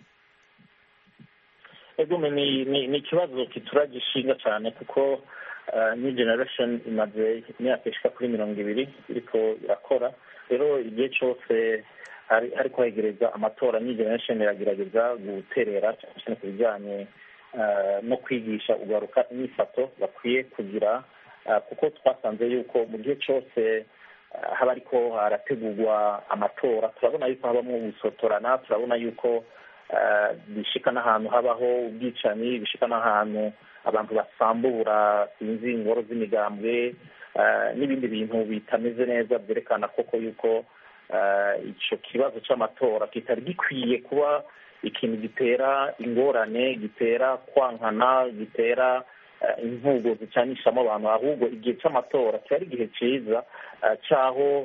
Ni ikibazo kituragishinga cyane kuko new generation imaze imyaka ishika kuri 20 iriko irakora. Rero igihe cyose ariko hegereza amatora, new generation iragerageza guterera cyane ku bijyanye no kwigisha ugaruka imyifato bakwiye kugira, kuko twasanze yuko mu gihe cyose haba ariko harategurwa amatora turabona yuko habamo gusotorana, turabona yuko bishika n'ahantu habaho ubwicanyi, bishika n'ahantu abantu basambura sinzi ingoro z'imigambwe n'ibindi bintu bitameze neza, byerekana koko yuko ico kibazo c'amatora kitari gikwiye kuba ikintu gitera ingorane, gitera kwankana, gitera imvugo zicanishamo abantu, ahubwo igihe c'amatora cyari igihe ciza caho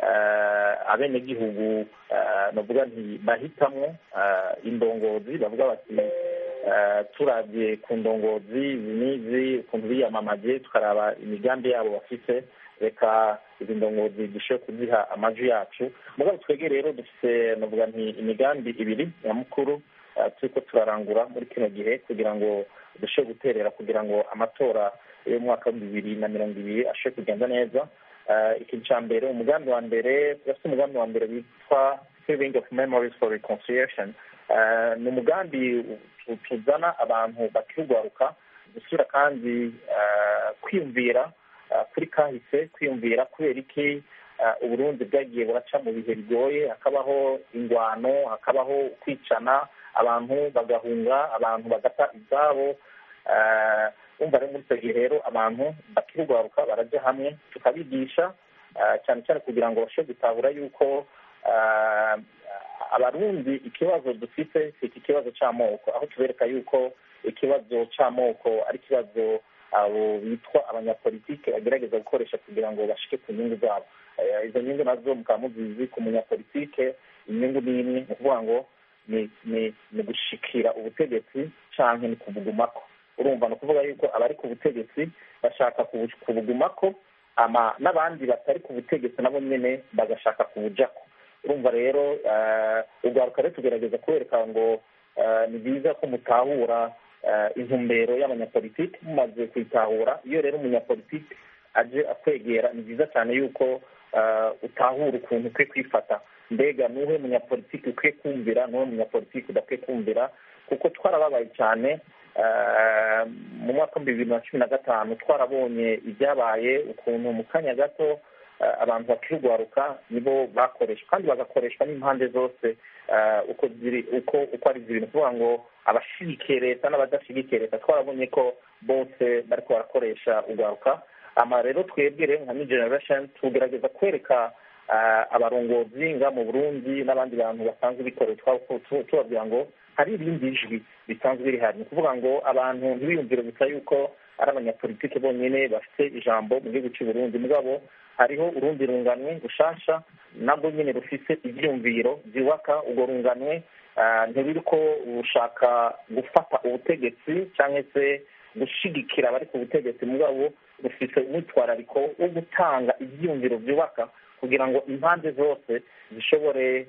abenegihugu navuga nti bahitamwo indongozi, bavuga bati turavye ku ndongozi nizi ukuntu biyamamaje, tukaraba imigambi yabo bafite, reka izi ndongozi dushobore kuziha amajwi yacu. Mugabo twege rero dufite navuga nti imigambi ibiri nyamukuru turiko turarangura muri kino gihe kugira ngo dushobore guterera kugira ngo amatora y'umwaka wa 2020 ashobore kugenda neza. Ikintu ca mbere, umugambi wa mbere witwa Saving of Memories for Reconciliation. Ni umugambi tuzana abantu bakirwaruka gusubira kandi kwiyumvira kuri kahise, kwiyumvira kubera iki Uburundi bwagiye buraca mu bihe bigoye, hakabaho ingwano, hakabaho kwicana, abantu bagahunga, abantu bagata izabo. Umva rero muri icyo gihe rero abantu bakirwaruka baraja hamwe tukabigisha cyane cyane kugira ngo bashobore gutahura yuko abarundi ikibazo dufite si ikibazo c'amoko, aho tubereka yuko ikibazo c'amoko ari ikibazo abo bitwa abanyapolitike bagerageza gukoresha kugira ngo bashike ku nyungu zabo. Izo nyungu nazo mukaba muzizi ku munyapolitike, inyungu ni imwe, ni ukuvuga ngo ni gushikira ubutegetsi canke ni kubugumako. Urumva no kuvuga yuko abari ku butegetsi bashaka kubugumako, ama n'abandi batari ku butegetsi nabo nyene bagashaka kubujako. Urumva rero ugaruka rero tugerageza kwereka ngo ni byiza ko mutahura intumbero y'abanyapolitiki, mumaze kwitahura. Iyo rero umunyapolitiki aje akwegera, ni byiza cyane yuko utahura ukuntu ukwiye kwifata, mbega nuhe munyapolitiki ukwiye kumvira, nuhe munyapolitiki udakwiye kumvira, kuko twarababaye cyane mu mwaka wa 2015 twarabonye ibyabaye, ukuntu mu kanya gato abantu bakirugwaruka nibo bakoreshwa kandi bagakoreshwa n'impande zose uko ari zibiri kuvuga ngo abashigikiye leta n'abadashigikiye leta twarabonye ko bose bariko barakoresha ugwaruka rero twebwe rero nka new generation tugerageza kwereka abarongozi nga mu Burundi n'abandi bantu basanzwe bikorera tubabwira ngo hari ibindi ijwi bisanzwe rihari ni kuvuga ngo abantu ntibiyumvire gusa yuko ari abanyapolitike bonyine bafite ijambo mu gihugu cy'u Burundi mugabo hariho urundi runganwe rushasha nabwo nyine rufite ibyumviro byubaka urwo runganwe ntibiri ko ushaka gufata ubutegetsi cyangwa se gushigikira abari ku butegetsi mugabo rufite umwitwarariko wo gutanga ibyumviro byubaka kugira ngo impande zose zishobore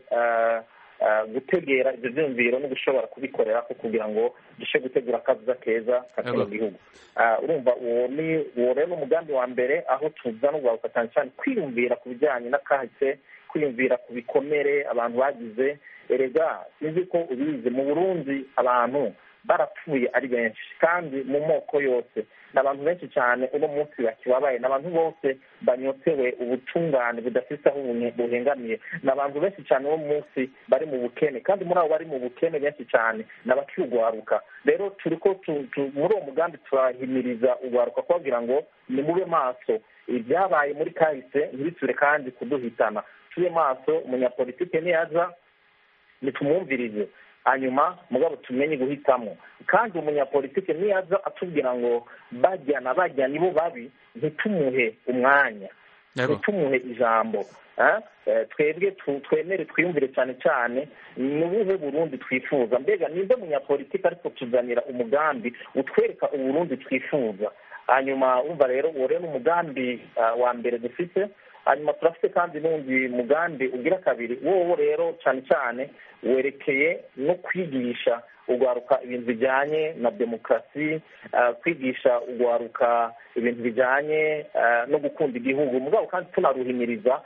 gutegera ibyo byumviro no gushobora kubikorera kugira ngo dushe gutegura akaza keza kakino gihugu urumva uwo rero umugambi wa mbere aho tuzana ugwaruka cyane cyane kwiyumvira ku bijyanye n'akahise kwiyumvira ku bikomere abantu bagize erega sinzi ko ubizi mu Burundi abantu barapfuye ari benshi kandi mu moko yose n'abantu benshi cyane uno munsi bakibabaye n'abantu bose banyotewe ubutungane budafite aho buhengamiye n'abantu benshi cyane uno munsi bari mu bukene kandi muri abo bari mu bukene benshi cyane n'abakirugwaruka rero turiko muri uwo mugambi turahimiriza ugwaruka kubabwira ngo nimube maso ibyabaye muri kahise ntibisubire kandi kuduhitana tube maso umunyapolitike niyaza nitumwumvirize hanyuma mugabo tumenye guhitamo kandi umunyapolitike niyaza atubwira ngo bajya nibo babi ntitumuhe umwanya ntitumuhe ijambo twebwe twemere twiyumvire cyane cyane ni ubuhe Burundi twifuza mbega ninde munyapolitike ariko tuzanira umugambi utwereka uburundi twifuza hanyuma umva rero uwo rero umugambi wa mbere dufite hanyuma turafite kandi n'undi mugambi ugira kabiri wowe rero cyane cyane werekeye no kwigisha ugwaruka ibintu bijyanye na demokarasi kwigisha ugwaruka ibintu bijyanye no gukunda igihugu mugabo kandi tunaruhimiriza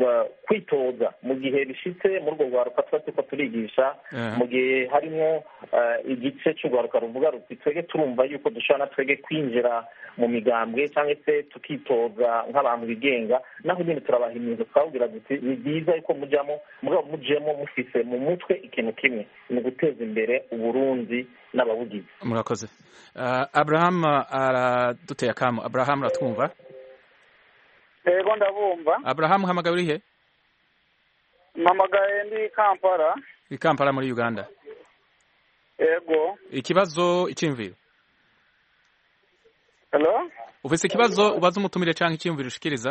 kwitoza mu gihe bishitse muri urwo rwaruka tuba turiko turigisha mu gihe harimo igice cy'urwaruka ruvuga ruti twege turumva yuko dushobora na twege kwinjira mu migambwe cyangwa se tukitoza nk'abantu bigenga naho nyine turabahimiriza twabwira duti ni byiza yuko mujemo mufise mu mutwe ikintu kimwe ni guteza imbere uburundi n'ababugizi. Murakoze. Abraham araduteye akamo. Abraham uratwumva? Ego ndabumva. Abraham hamagaye uri he? Mpamagaye ndi Kampala. I Kampala muri Uganda. Ego. Ikibazo icimviro. Hello? Ufise ikibazo ubaza umutumire canke icimviro ushikiriza?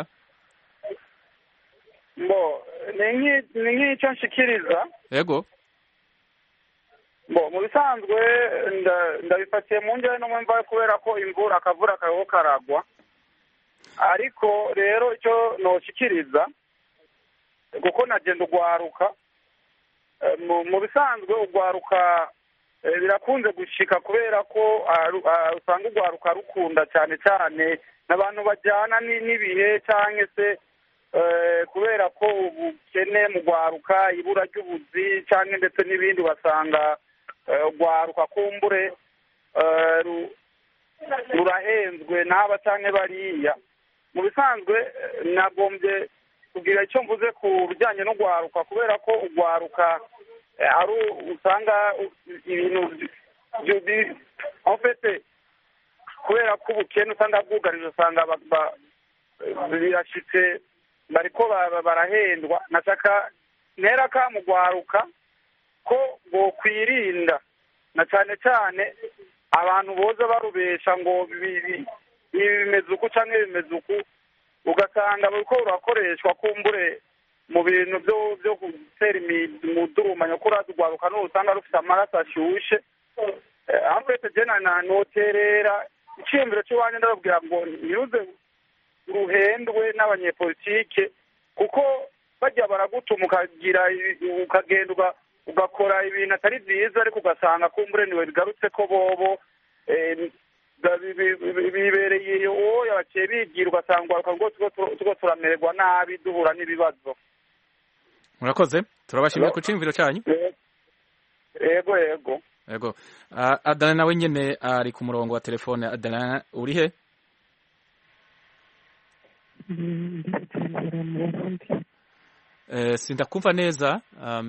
Mbo, ni nk'icyo nshikiriza. Ego. Mbo, mu bisanzwe ndabifatiye mu njyane no mwumva kubera ko imvura akavura kariho karagwa. Ariko rero icyo noshikiriza kuko nagenda ugwaruka mu bisanzwe ugwaruka birakunze gushika kubera ko usanga ugwaruka rukunda cyane cyane n'abantu bajyana n'ibihe cyangwa se kubera ko ubukene mu gwaruka ibura ry'ubuzi cyangwa ndetse n'ibindi basanga ugwaruka kumbure rurahenzwe n'aba cyane bariya mu bisanzwe nagombye kugira icyo mvuze ku bijyanye no gwaruka kubera ko ugwaruka ari usanga ibintu ofete kubera ko ubukene usanga bwugarije usanga birashitse bariko barahendwa nashaka ntera ka mu gwaruka ko bokwirinda na cyane cyane abantu boza barubesha ngo bimeze uku cyangwa bimeze uku ugasanga bariko rurakoreshwa kumbure mu bintu byo gutera imidurumanya ko urazugwaruka n'usanga rufite amaraso ashushe ampete jena noterera iciyumviro cy'iwanjye ndababwira ngo ntiruze ruhendwe n'abanyepolitike kuko bajya baragutuma ukagenda ugakora ibintu atari byiza ariko ugasanga kumbure niwe bigarutse ko bobo bibereye uwo yabaciye bigira ugasanga tuko turamererwa nabi duhura n'ibibazo. Murakoze turabashimiye ku cimviro cyanyu. Yego Adana nawe nyene ari ku murongo wa telefone. Adana uri he? ndibujumbura mu Burundi. Sindakumva neza.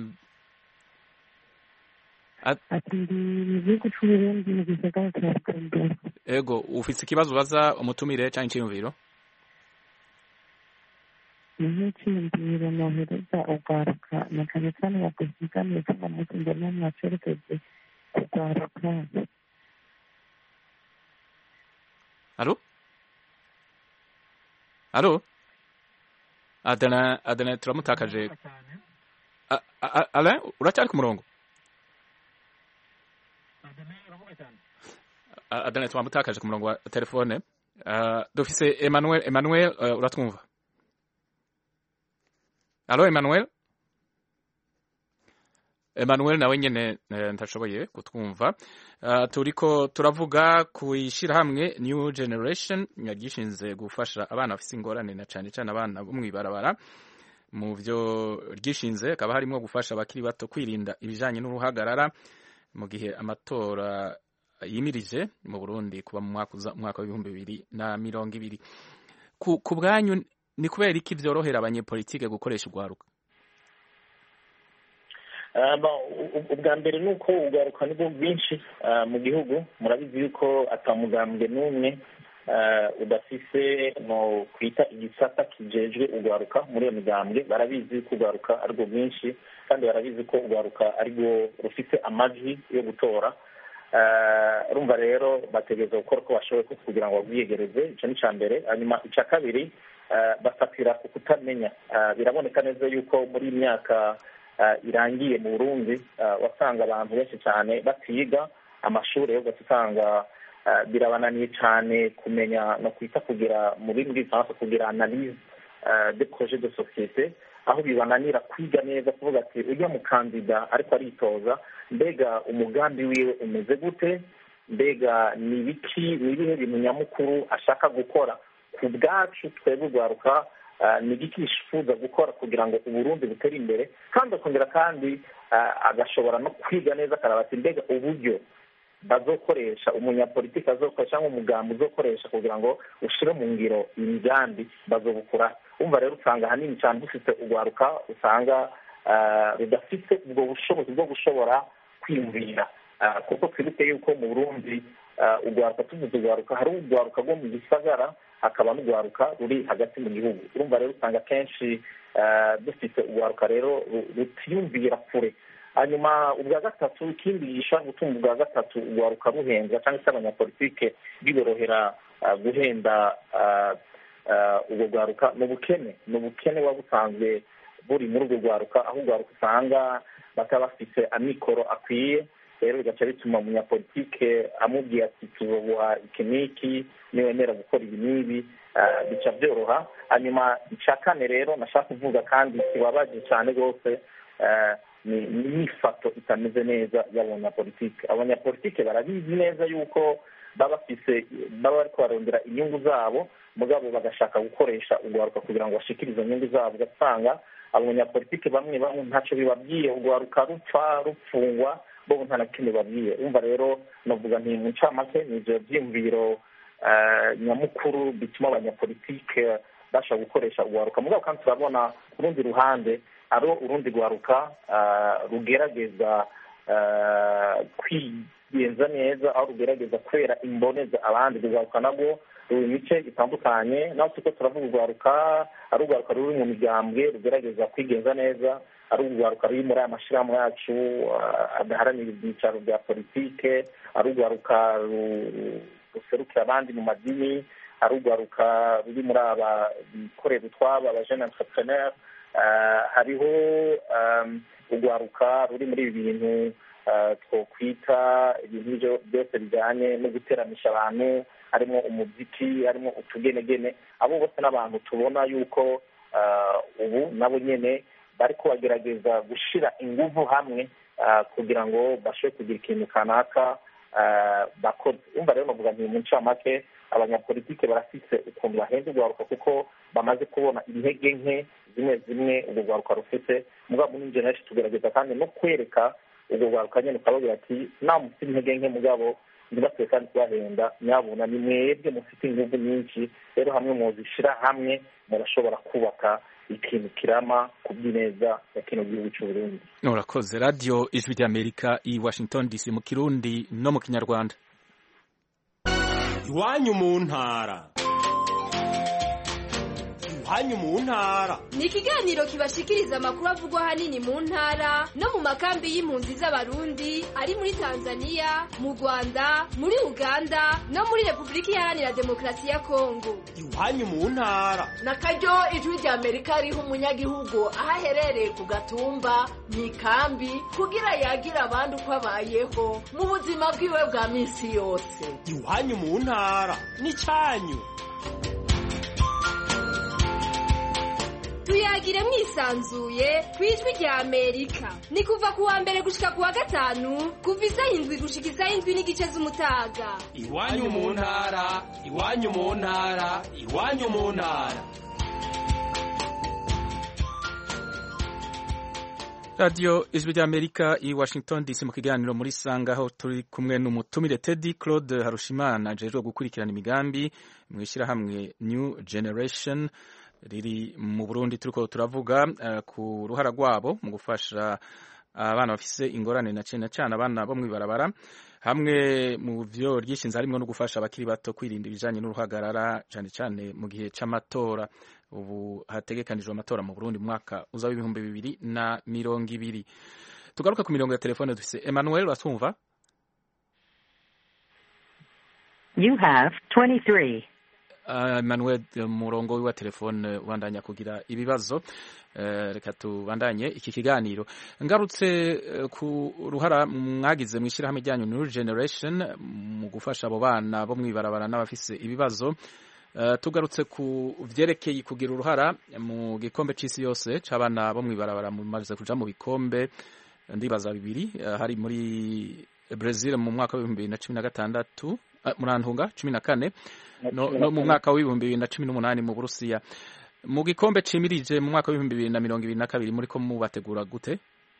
Ati ndi mu gihugu c'Uburundi mu gisagara ca Bujumbura. Ego, ufise ikibazo ubaza umutumire canke iciyumviro? N'icyiyumviro nohereza urwaruka na cane cane bagusiganiye ko bamuzi mbona mwacerekeje urwaruka. Alo? Adana turamutakaje. Alain, uracyari ku murongo? Adana turamutakaje ku murongo wa telefone. Dufise Emmanuel, uratwumva? Alo Emmanuel? Emmanuel nawe nyene ntashoboye kutwumva. Turiko turavuga ku ishirahamwe New Generation yagishinze gufasha abana bafise ingorane na cane cane abana bo mwibarabara. Mu vyo ryishinze akaba harimo gufasha abakiri bato kwirinda ibijanye n'uruhagarara mu gihe amatora yimirije mu Burundi kuba mu mwaka wa 2020. Ku bwanyu ni kubera iki vyorohera abanyepolitike gukoresha urwaruka? Ubwa mbere ni uko urwaruka nibwo bwinshi mu gihugu. Murabizi yuko atamugambwe n'umwe udafise no kwita igisata kijejwe urwaruka muri iyo migambwe. Barabizi ko urwaruka aribwo bwinshi kandi barabizi ko urwaruka aribwo rufise amajwi yo gutora. Urumva rero bategereza gukora uko bashoboye kugira ngo bagwiyegereze. Ico ni ca mbere. Hanyuma ica kabiri bafatira ku kutamenya. Biraboneka neza yuko muri imyaka irangiye mu Burundi wasanga abantu benshi cyane batiga amashuri yo gusanga birabananiye cyane kumenya no kwita kugira mu bindi bifaransa kugira analyse de projet de société, aho bibananira kwiga neza kuvuga ati ujya mu kandida ariko aritoza mbega umugambi wiwe umeze gute, mbega ni ibihe bintu nyamukuru ashaka gukora ku bwacu twebwe urwaruka, ni igiki yifuza gukora kugira ngo Uburundi butere imbere, kandi akongera kandi agashobora no kwiga neza akaraba ati mbega uburyo bazokoresha umunyapolitiki azokoresha cyangwa umugambi uzokoresha kugira ngo ushire mu ngiro imigambi bazobukura. Umva rero usanga hanini cyane dufite urwaruka usanga rudafite ubwo bushobozi bwo gushobora kwiyumvira, kuko twibuke yuko mu Burundi urwaruka tuvuze urwaruka hari urwaruka rwo mu gisagara hakaba n'urwaruka ruri hagati mu gihugu. Urumva rero usanga kenshi dufite urwaruka rero rutiyumvira kure. Hanyuma ubwa gatatu, ikindi gishobora gutuma ubwa gatatu urwaruka ruhenza cyangwa se abanyapolitike biborohera guhenda ubwo rwaruka ni ubukene. Ni ubukene buba busanzwe buri muri urwo rwaruka, aho urwaruka usanga bataba bafite amikoro akwiye. Rero bigaca bituma umunyapolitike amubwira ati tuzobuha iki n'iki niwemera gukora ibi n'ibi, bica byoroha. Hanyuma icya kane rero nashaka kuvuga kandi kibabaje cyane rwose, ni imyifato itameze neza y'abanyapolitike. Abanyapolitike barabizi neza yuko baba bariko barondera inyungu zabo, mugabo bagashaka gukoresha urwaruka kugira ngo bashikire izo nyungu zabo. Ugasanga abanyapolitike bamwe ntacyo bibabwiye, urwaruka rupfa rupfungwa bo nta na kimwe babwiye. Umva rero navuga nti mu ncamake ni ivyo vyiyumviro nyamukuru bituma abanyapolitike bashaka gukoresha urwaruka. Mugabo kandi turabona ku rundi ruhande ari urundi rwaruka rugerageza kwigenza neza, aho rugerageza kwera imboneza abandi. Urwaruka nabwo ruri imice itandukanye, naho turiko turavuga urwaruka ari urwaruka ruri mu migambwe rugerageza kwigenza neza, ari urwaruka ruri muri aya mashirahamwe yacu adaharanira ibyicaro bya politike, ari urwaruka ruserukira abandi mu madini, ari urwaruka ruri muri aba bikorera utwabo, aba jeune entrepreneur. Hariho urwaruka ruri muri ibi bintu twokwita ibintu byose bijyanye no guteramisha abantu, harimo umuziki, harimo utugenegene. Abo bose n'abantu tubona yuko ubu nabo nyene bariko bagerageza gushira inguvu hamwe kugira ngo bashobore kugira ikintu kanaka bakoze. Umva rero navuga nti mu ncamake abanyapolitike barafise ukuntu bahenze urwaruka, kuko bamaze kubona intege nke zimwe urwo rwaruka rufite. Mugabo muri generation tugerageza kandi no kwereka urwo rwaruka nyene ukababwira ati namufite intege nke, mugabo ntibasuye kandi kubahenda nyabuna ni mwebwe mufite ingufu nyinshi rero hamwe muzishyira hamwe murashobora kubaka ikintu kirama ku bw'ineza ya kino gihugu cy'u Burundi. Urakoze. Radio Ijwi ry'Amerika i Washington DC mu Kirundi no mu Kinyarwanda. Iwanyu mu ntara. Iwanyu mu ntara ni ikiganiro kibashikiriza amakuru avugwa hanini mu ntara no mu makambi y'impunzi z'abarundi ari muri Tanzania, mu Rwanda, muri Uganda no muri Repubulika Iharanira Demokarasi ya Kongo. Iwanyu mu ntara na karyo Ijwi ry'Amerika riha umunyagihugu aho aherereye ku gatumba mu ikambi kugira yagira abandi uko abayeho mu buzima bwiwe bwa minsi yose. Iwanyu mu ntara ni cyanyu. Tuyagire mwisanzuye ku Ijwi ry'Amerika ni kuva ku wa mbere gushika ku wa gatanu kuva isaha 7 gushika isaha 7 n'igice z'umutaga. Iwanyu mu ntara, iwanyu mu ntara, iwanyu mu ntara. Radio Ijwi ry'Amerika i Washington DC mu kiganiro muri sanga aho turi kumwe n'umutumire Teddy Claude Harushimana ajejwe gukurikirana imigambi mu ishyirahamwe New Generation riri mu Burundi. Turiko turavuga ku ruhara rwabo mu gufasha abana bafise ingorane na cyane abana bo mwibarabara hamwe mu byo ryishinze harimo no gufasha abakiri bato kwirinda ibijanye n'uruhagarara cyane mu gihe c'amatora. Ubu hategekanijwe amatora mu Burundi mu mwaka uzaba 2020. Tugaruka ku mirongo ya telefone dufise Emmanuel Basumva. You have 23. Emmanuel murongo wa telefone wandanya kugira ibibazo. Reka tubandanye iki kiganiro. Ngarutse ku ruhara mwagize mwishirahamwe ryanyu New Generation mu gufasha abo bana bo mwibarabara n'abafise ibibazo. Tugarutse ku vyerekeye kugira uruhara mu gikombe c'isi yose c'abana bo mwibarabara mu maze kuja mu bikombe ndibaza 2 hari muri Brazil mu mwaka wa 2016 murantunga 14 no mu mwaka wa 2018 mu Burusiya. Mu gikombe cimirije mu mwaka wa 2022 muri ko mubategura gute?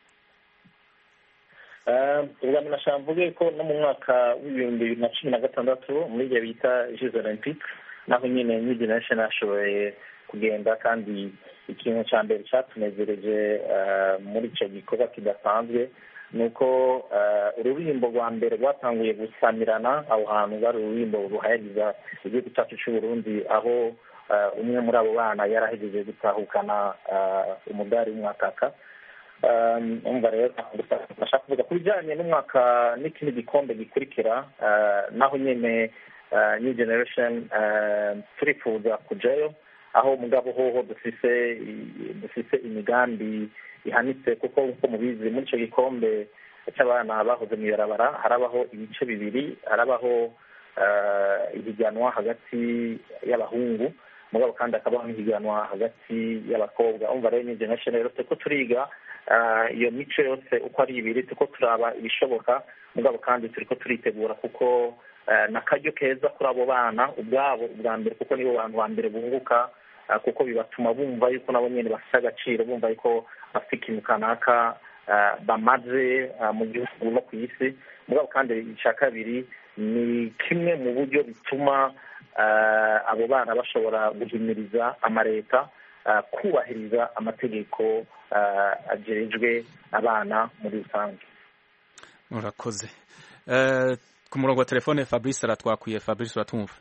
Ubwo nashamvuge ko no mu mwaka wa 2016 muri gihe bita Jeux Olympiques naho nyine New Generation ashoboye kugenda kandi ikintu cya mbere cyatunezereje muri icyo gikorwa kidasanzwe nuko ururirimbo rwa mbere rwatanguye gusamirana aho hantu bari ururirimbo ruhayagiza igihugu cyacu cy'u Burundi aho umwe muri abo bana yarahejeje gutahukana umudari w'umwakaka. Umva rero ndashaka kuvuga ku bijyanye n'umwaka n'ikindi gikombe gikurikira naho nyine New Generation turifuza kujayo aho mugabo hoho dufise imigambi ihanitse kuko uko mubizi muri icyo gikombe cy'abana bahoze mu ibarabara harabaho ibice bibiri, harabaho ihiganwa hagati y'abahungu mugabo kandi hakabaho n'ihiganwa hagati y'abakobwa. Umva rero New Generation rero tuko turiga iyo mico yose uko ari ibiri tuko turaba ibishoboka mugabo kandi turiko turitegura kuko nakaryo keza kuri abo bana ubwabo ubwa mbere kuko nibo bantu ba mbere bunguka kuko bibatuma bumva yuko nabo nyene bafite agaciro, bumva yuko bafite ikintu kanaka bamaze mu gihugu no ku isi. Mugabo kandi icya kabiri ni kimwe mu buryo bituma abo bana bashobora guhimiriza amareta kubahiriza amategeko agerejwe abana muri rusange. Murakoze. Ku murongo wa telefone Fabrice aratwakuye. Fabrice uratumva?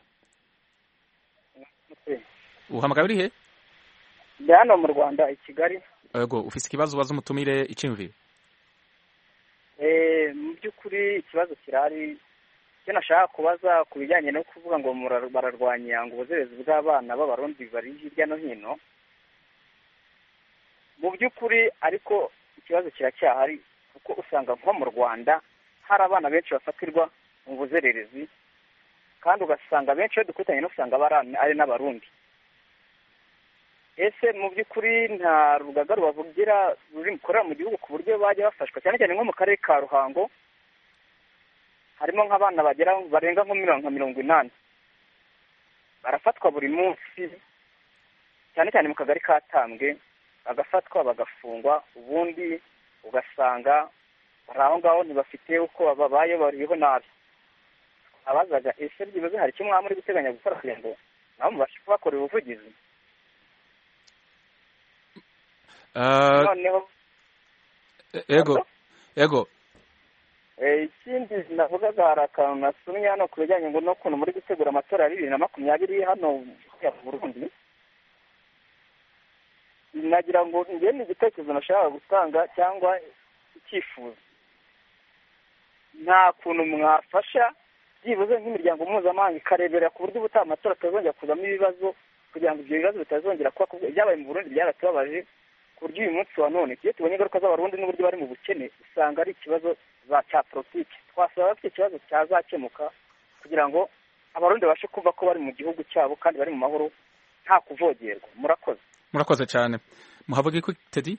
Uhamagara uri he? Ndi hano mu Rwanda i Kigali. Yego, ufise ikibazo ubaza umutumire icimviro? Mu by'ukuri ikibazo kirari cyo nashaka kubaza ku bijyanye no kuvuga ngo bararwanya ngo ubuzerezi bw'abana b'abarundi bari hirya no hino. Mu by'ukuri ariko ikibazo kiracyahari kuko usanga nko mu Rwanda hari abana benshi bafatirwa mu buzererezi kandi ugasanga benshi iyo dukutanye no usanga ari n'abarundi. Ese mu by'ukuri nta rugaga rubavugira ruri mukorera mu gihugu ku buryo bajya bafashwa cyane cyane nko mu karere ka Ruhango harimo nk'abana barenga nko 80 barafatwa buri munsi cyane cyane mu kagari ka Tambwe bagafatwa bagafungwa ubundi ugasanga bari aho ngaho ntibafite uko babaye bariho nabi. abazaga ese byibuze hari icyo mwaba muri guteganya gukora kugira ngo nabo mubashe kubakorera ubuvugizi. Noneho ego ikindi navugaga hari akantu nasomye hano ku bijyanye ngo n'ukuntu muri gutegura amatora ya 2020 hano mu Burundi. Nagira ngo njye ni igitekerezo nashaka gutanga cyangwa icyifuzo, nta kuntu mwafasha byibuze nk'imiryango mpuzamahanga ikarebera ku buryo ubutaha amatora atazongera kuzamo ibibazo, kugira ngo ibyo bibazo bitazongera kuba ibyabaye mu Burundi byaratubabaje ku buryo uyu munsi wa none iyo tubonye ingaruka z'abarundi n'uburyo bari mu bukene usanga ari ikibazo cya politiki. Twasaba ko ikibazo cyazakemuka kugira ngo abarundi babashe kumva ko bari mu gihugu cyabo kandi bari mu mahoro nta kuvogerwa. Murakoze cyane. Muhavuga iki Teddy?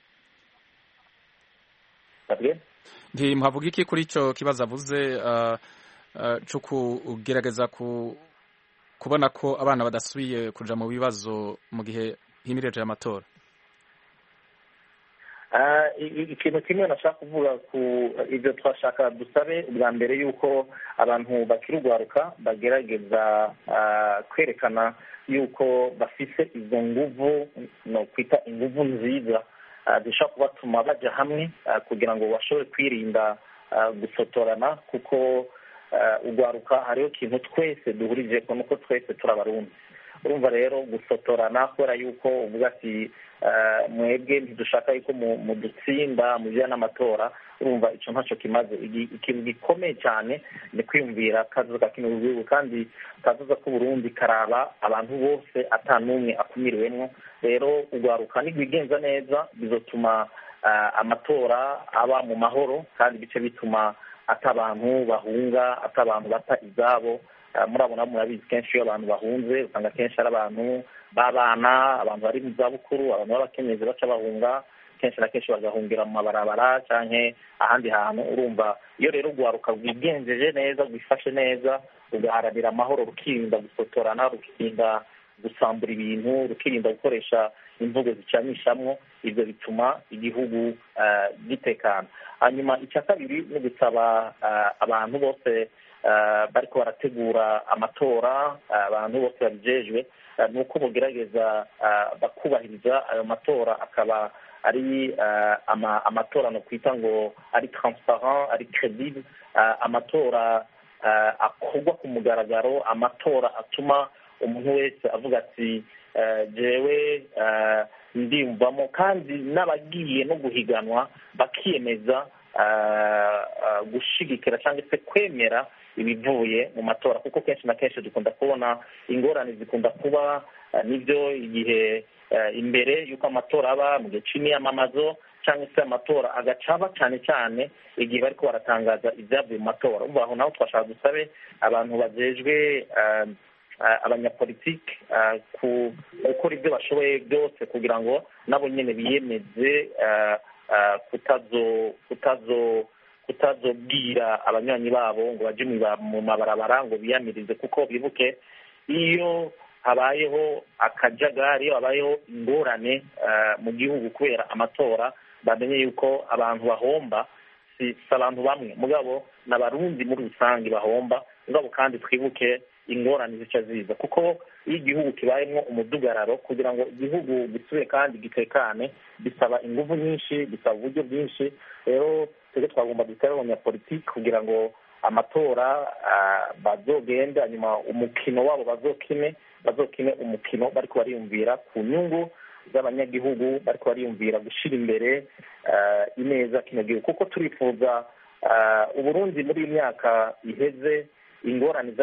Ndi muhavuga iki kuri ico kibazo avuze cyo kugerageza kubona ko abana badasubiye kuja mu bibazo mu gihe himireje amatora? Ikintu kimwe nashaka kuvuga ku ibyo twashaka dusabe bwa mbere yuko abantu bakirugwaruka bagerageza kwerekana yuko bafise izo nguvu no kwita inguvu nziza zishobora kubatuma baja hamwe kugira ngo bashobore kwirinda gusotorana, kuko ugwaruka hariho ikintu twese duhurije ko nuko twese turabarundi. Urumva rero gusotorana kubera yuko uvuga ati mwebwe ntidushaka yuko mudutsinda mu bijyanye n'amatora, urumva icyo ntacyo kimaze. Ikintu gikomeye cyane ni kwiyumvira kazoza kino gihugu, kandi kazoza k'Uburundi karaba abantu bose atanumwe akumiriwemwo. Rero ugwaruka nigwigenza neza bizotuma amatora aba mu mahoro, kandi bice bituma atabantu bahunga, atabantu bata izabo. Murabona murabizi kenshi iyo abantu bahunze usanga kenshi ari abantu b'abana, abantu bari mu zabukuru, abantu b'abakenyezi baca bahunga, kenshi na kenshi bagahungira mu mabarabara canke ahandi hantu. Urumva iyo rero ugwaruka rwigenjeje neza, rwifashe neza, ugaharanira amahoro, rukirinda gusotorana, rukirinda gusambura ibintu, rukirinda gukoresha imvugo zicanishamwo, ibyo bituma igihugu gitekana. Hanyuma icya kabiri ni gusaba abantu bose bariko barategura amatora, abantu bose babijejwe, nuko bogerageza bakubahiriza ayo matora akaba ari amatora no kwita ngo ari transparent, ari credible, amatora akorwa ku mugaragaro, amatora atuma umuntu wese avuga ati jewe ndimvamo, kandi n'abagiye no guhiganwa bakiyemeza gushigikira cyangwa se kwemera ibivuye mu matora, kuko kenshi na kenshi dukunda kubona ingorane zikunda kuba nibyo igihe imbere y'uko amatora aba mu gihe c'imyamamazo, cyangwa se amatora agacaba cyane cyane igihe bariko baratangaza ibyavuye mu matora. Umva aho naho twashaka dusabe abantu bajejwe abanyapolitiki gukora ibyo bashoboye byose kugira ngo nabo nyene biyemeze kutazobwira abanywanyi babo ngo baje mu mabarabara ngo biyamirize, kuko bibuke iyo habayeho akajagari, iyo habayeho ingorane mu gihugu kubera amatora, bamenye yuko abantu bahomba si abantu bamwe, mugabo n'abarundi muri rusange bahomba. Mugabo kandi twibuke ingorane zica ziza, kuko iyo igihugu kibayemo umudugararo, kugira ngo igihugu gisubire kandi gitekane bisaba ingufu nyinshi, bisaba uburyo bwinshi. Rero twebwe twagomba dutera abanyapolitiki kugira ngo amatora bazogende, hanyuma umukino wabo bazokine umukino bariko bariyumvira ku nyungu z'abanyagihugu, bariko bariyumvira gushira imbere ineza kino gihugu, kuko turifuza Uburundi muri imyaka iheze ingorane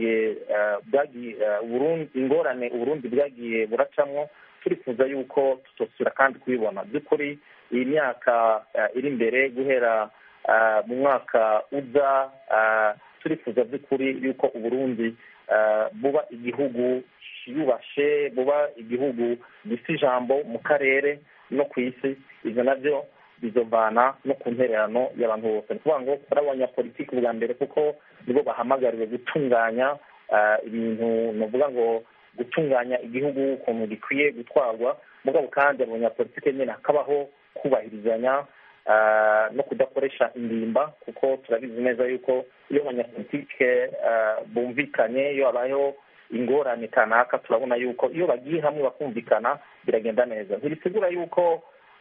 Uburundi bwagiye buracamwo, turifuza yuko tutosubira kandi kubibona. By'ukuri iyi myaka iri imbere guhera mu mwaka uza, turifuza by'ukuri yuko Uburundi buba igihugu cyiyubashe, buba igihugu gifite ijambo mu karere no ku isi. Ivyo navyo bizovana no ku ntererano y'abantu bose. Ni ukuvuga ngo ari abanyapolitiki bwa mbere, kuko nibo bahamagariwe gutunganya ibintu, novuga ngo gutunganya igihugu ukuntu gikwiye gutwarwa. Mugabo kandi abanyapolitiki nyene hakabaho kubahirizanya, no kudakoresha indimba, kuko turabizi neza yuko iyo abanyapolitike bumvikanye, iyo habayeho ingorane kanaka, turabona yuko iyo bagiye hamwe bakumvikana biragenda neza. Ntibisigura yuko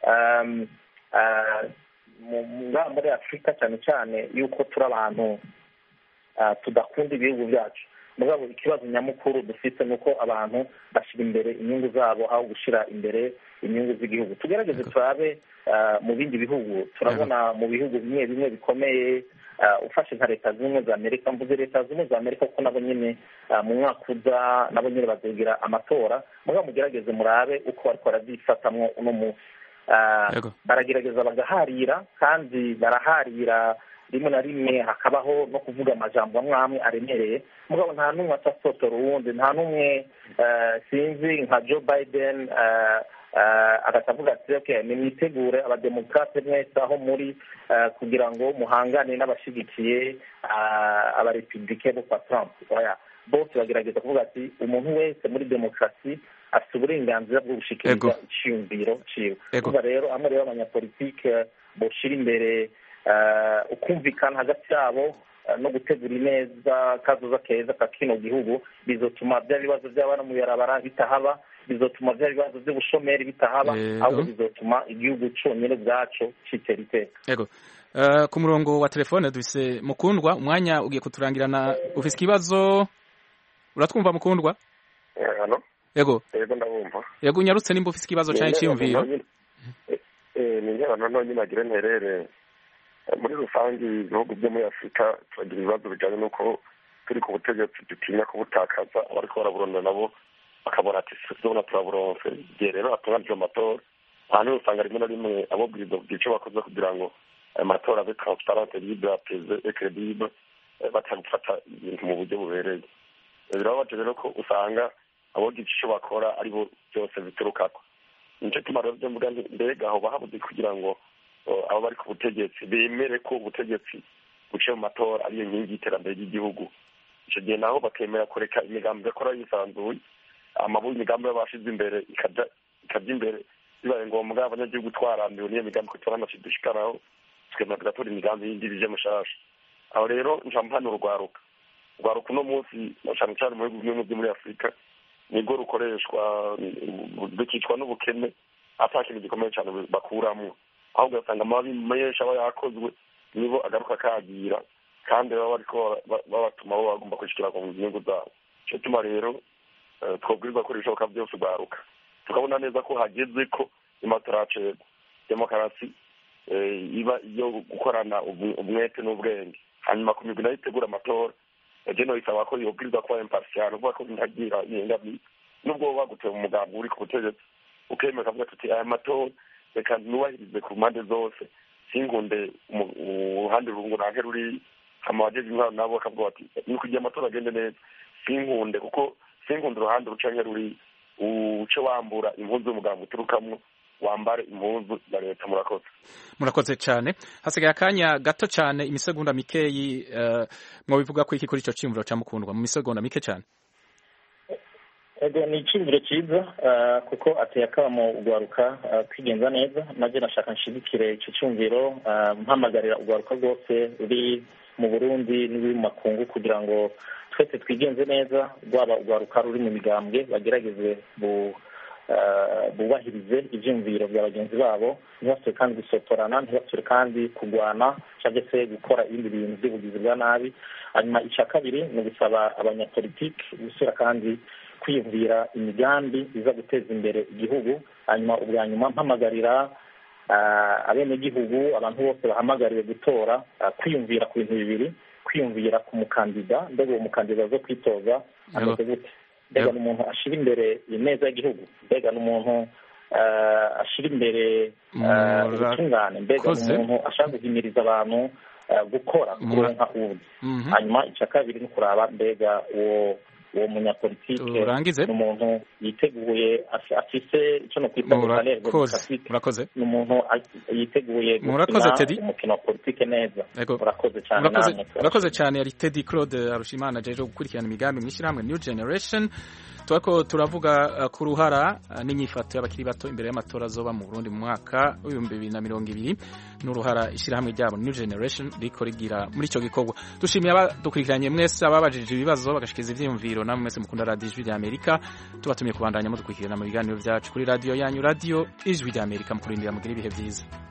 muri Afurika cyane cyane yuko turi abantu tudakunda ibihugu byacu. Mugabo ikibazo nyamukuru dufite ni uko abantu bashyira imbere inyungu zabo aho gushyira imbere inyungu z'igihugu. Tugerageze turabe mu bindi bihugu, turabona mu bihugu bimwe bimwe bikomeye, ufashe nka Leta Zunze Ubumwe za Amerika, mvuze Leta Zunze Ubumwe za Amerika kuko nabo nyine mu mwaka uza nabo nyine bazogira amatora. Mugabo mugerageze murabe uko bariko baravyifatamwo uno munsi. Baragerageza bagaharira, kandi baraharira rimwe na rimwe hakabaho no kuvuga amajambo amwe aremereye, mugabo nta n'umwe atasotora uwundi, nta n'umwe sinzi nka Joe Biden agatavuga ati okay, nimwitegure abademokrate mwese aho muri kugira ngo muhangane n'abashigikiye abarepublike bo kwa Trump. Bose bagerageza kuvuga ati umuntu wese muri demokarasi afite uburenganzira bwo gushikiriza iciyumviro ciwe. Kuva rero amwe rero abanyapolitike boshira imbere ukumvikana hagati yabo no gutegura neza kazoza keza ka kino gihugu, bizotuma bya bibazo by'abana mu yarabara bitahaba, bizotuma bya bibazo by'ubushomeri bitahaba, ahubwo bizotuma igihugu cyonyine bwacu kitera iteka. Ku murongo wa telefone dufise Mukundwa, umwanya ugiye kuturangirana. Ufise ikibazo? Uratwumva Mukundwa? Yego ndabumva. Yego unyarutse nimba ufise ikibazo cyane cyiyumviro. Ninjye none nagire nterere. Muri rusange ibihugu byo muri Afurika turagira ibibazo bijyanye n'uko turi ku butegetsi dutinya kubutakaza, abariko baraburondera nabo bakabona ati tuzobona turaburonse. Igihe rero hatunganijwe amatora, ahantu usanga rimwe na rimwe abo bw'ico bakoze kugira ngo ayo matora abe transparent, libre, apaisé et crédible, batagufata ibintu mu buryo bubereye. Birababaje rero ko usanga abo bw'ico bakora aribo byose biturukako. Nico gituma rero byo mvuga mbega aho bahabuze kugira ngo abo bari ku butegetsi bemere ko ubutegetsi buciye mu matora ariyo nkingi y'iterambere ry'igihugu. Icyo gihe naho bakemera kureka imigambi yakora yisanzuye, amabuye imigambi y'abashize imbere ikajya imbere, bibaye ngombwa abanyagihugu twarambiwe n'iyo migambi ko turamaze dushikaraho, tukemera tugatora imigambi yindi bije mushasha. Aho rero njambana urwaruka uno munsi cyane cyane mu bihugu bimwe byo muri Afurika nibwo rukoreshwa, rukicwa n'ubukene, ata kintu gikomeye cyane bakuramwo, aho ugasanga amababi menshi aba yakozwe nibo agaruka kagira, kandi baba bariko babatuma bo bagomba kwishikira ku nyungu zabo. Cyo tuma rero twobwirizwa ko ibishoboka byose ugaruka, tukabona neza ko hageze ko amatora acegwa, demokarasi iba iyo gukorana umwete n'ubwenge, hanyuma ku migwi nayo itegura amatora. Ejeno isaba ko yobwirizwa kuba impartial, uvuga ko ntagira ingami nubwo baguteye mu mugambi uri ku butegetsi, ukemera kuvuga tuti aya matora reka nubahirize ku mpande zose, singunde uruhande rungu nange ruri amawajeje intwaro nabo bakavuga bati ni kugira amatora agende neza, sinkunde kuko sinkunde uruhande rucanye ruri uce wambura impuzu y'umugambi uturukamwo, wambare impuzu ya leta. Murakoze cyane. Hasigaye akanya gato cyane, imisegonda mikeyi, mwobivuga ko iki kuri ico cimvuro ca Mukundwa mu misegonda mike cyane? Ego ni iciyumviro cyiza kuko ateye akamo ugwaruka kwigenza neza. Naje nashaka nshigikire ico cyumviro, mpamagarira ugwaruka rwose ruri mu Burundi n'uri mu makungu kugira ngo twese twigenze neza, rwaba ugwaruka ruri mu migambwe bagerageze bubahirize ivyumviro bya bagenzi babo, ntibasubire kandi gusotorana, ntibasubire kandi kugwana cyangwa se gukora ibindi bintu by'ubugizi bwa nabi. Hanyuma icya kabiri ni ugusaba abanyapolitiki gusubira kandi kwiyumvira imigambi iza guteza imbere igihugu. Hanyuma ubwa nyuma mpamagarira abenegihugu, abantu bose bahamagariwe gutora, kwiyumvira ku bintu bibiri: kwiyumvira ku mukandida, mbega uwo mukandida zo kwitoza ameze gute, mbega ni umuntu ashira imbere ineza y'igihugu, mbega ni umuntu ashira imbere ubutungane, mbega ni umuntu ashaka guhimiriza abantu gukora kuronka ubuzi. Hanyuma icya kabiri ni kuraba mbega uwo munyapolitike ni umuntu yiteguye, afise icyo no kwita ubutalere bw'ubupolitike, ni umuntu yiteguye gukina umukino wa politike neza. Murakoze cyane. Murakoze cyane. Yari Teddy Claude Harushimana ajeje gukurikirana imigambi mw'ishyirahamwe New Generation. turako turavuga ku ruhara n'inyifato y'abakiri bato imbere y'amatora azoba mu Burundi mu mwaka w'ibihumbi 2020 n'uruhara ishyirahamwe ryabo New Generation riko rigira muri ico gikorwa. Dushimiye abadukurikiranye mwese ababajije ibibazo bagashikiza ivyiyumviro namwe mwese mukunda Radio Ijwi ry'Amerika, tubatumye kubandanya mudukurikirana mu biganiro vyacu kuri radio yanyu Radio Ijwi ry'Amerika. Mukurindira mugira ibihe vyiza.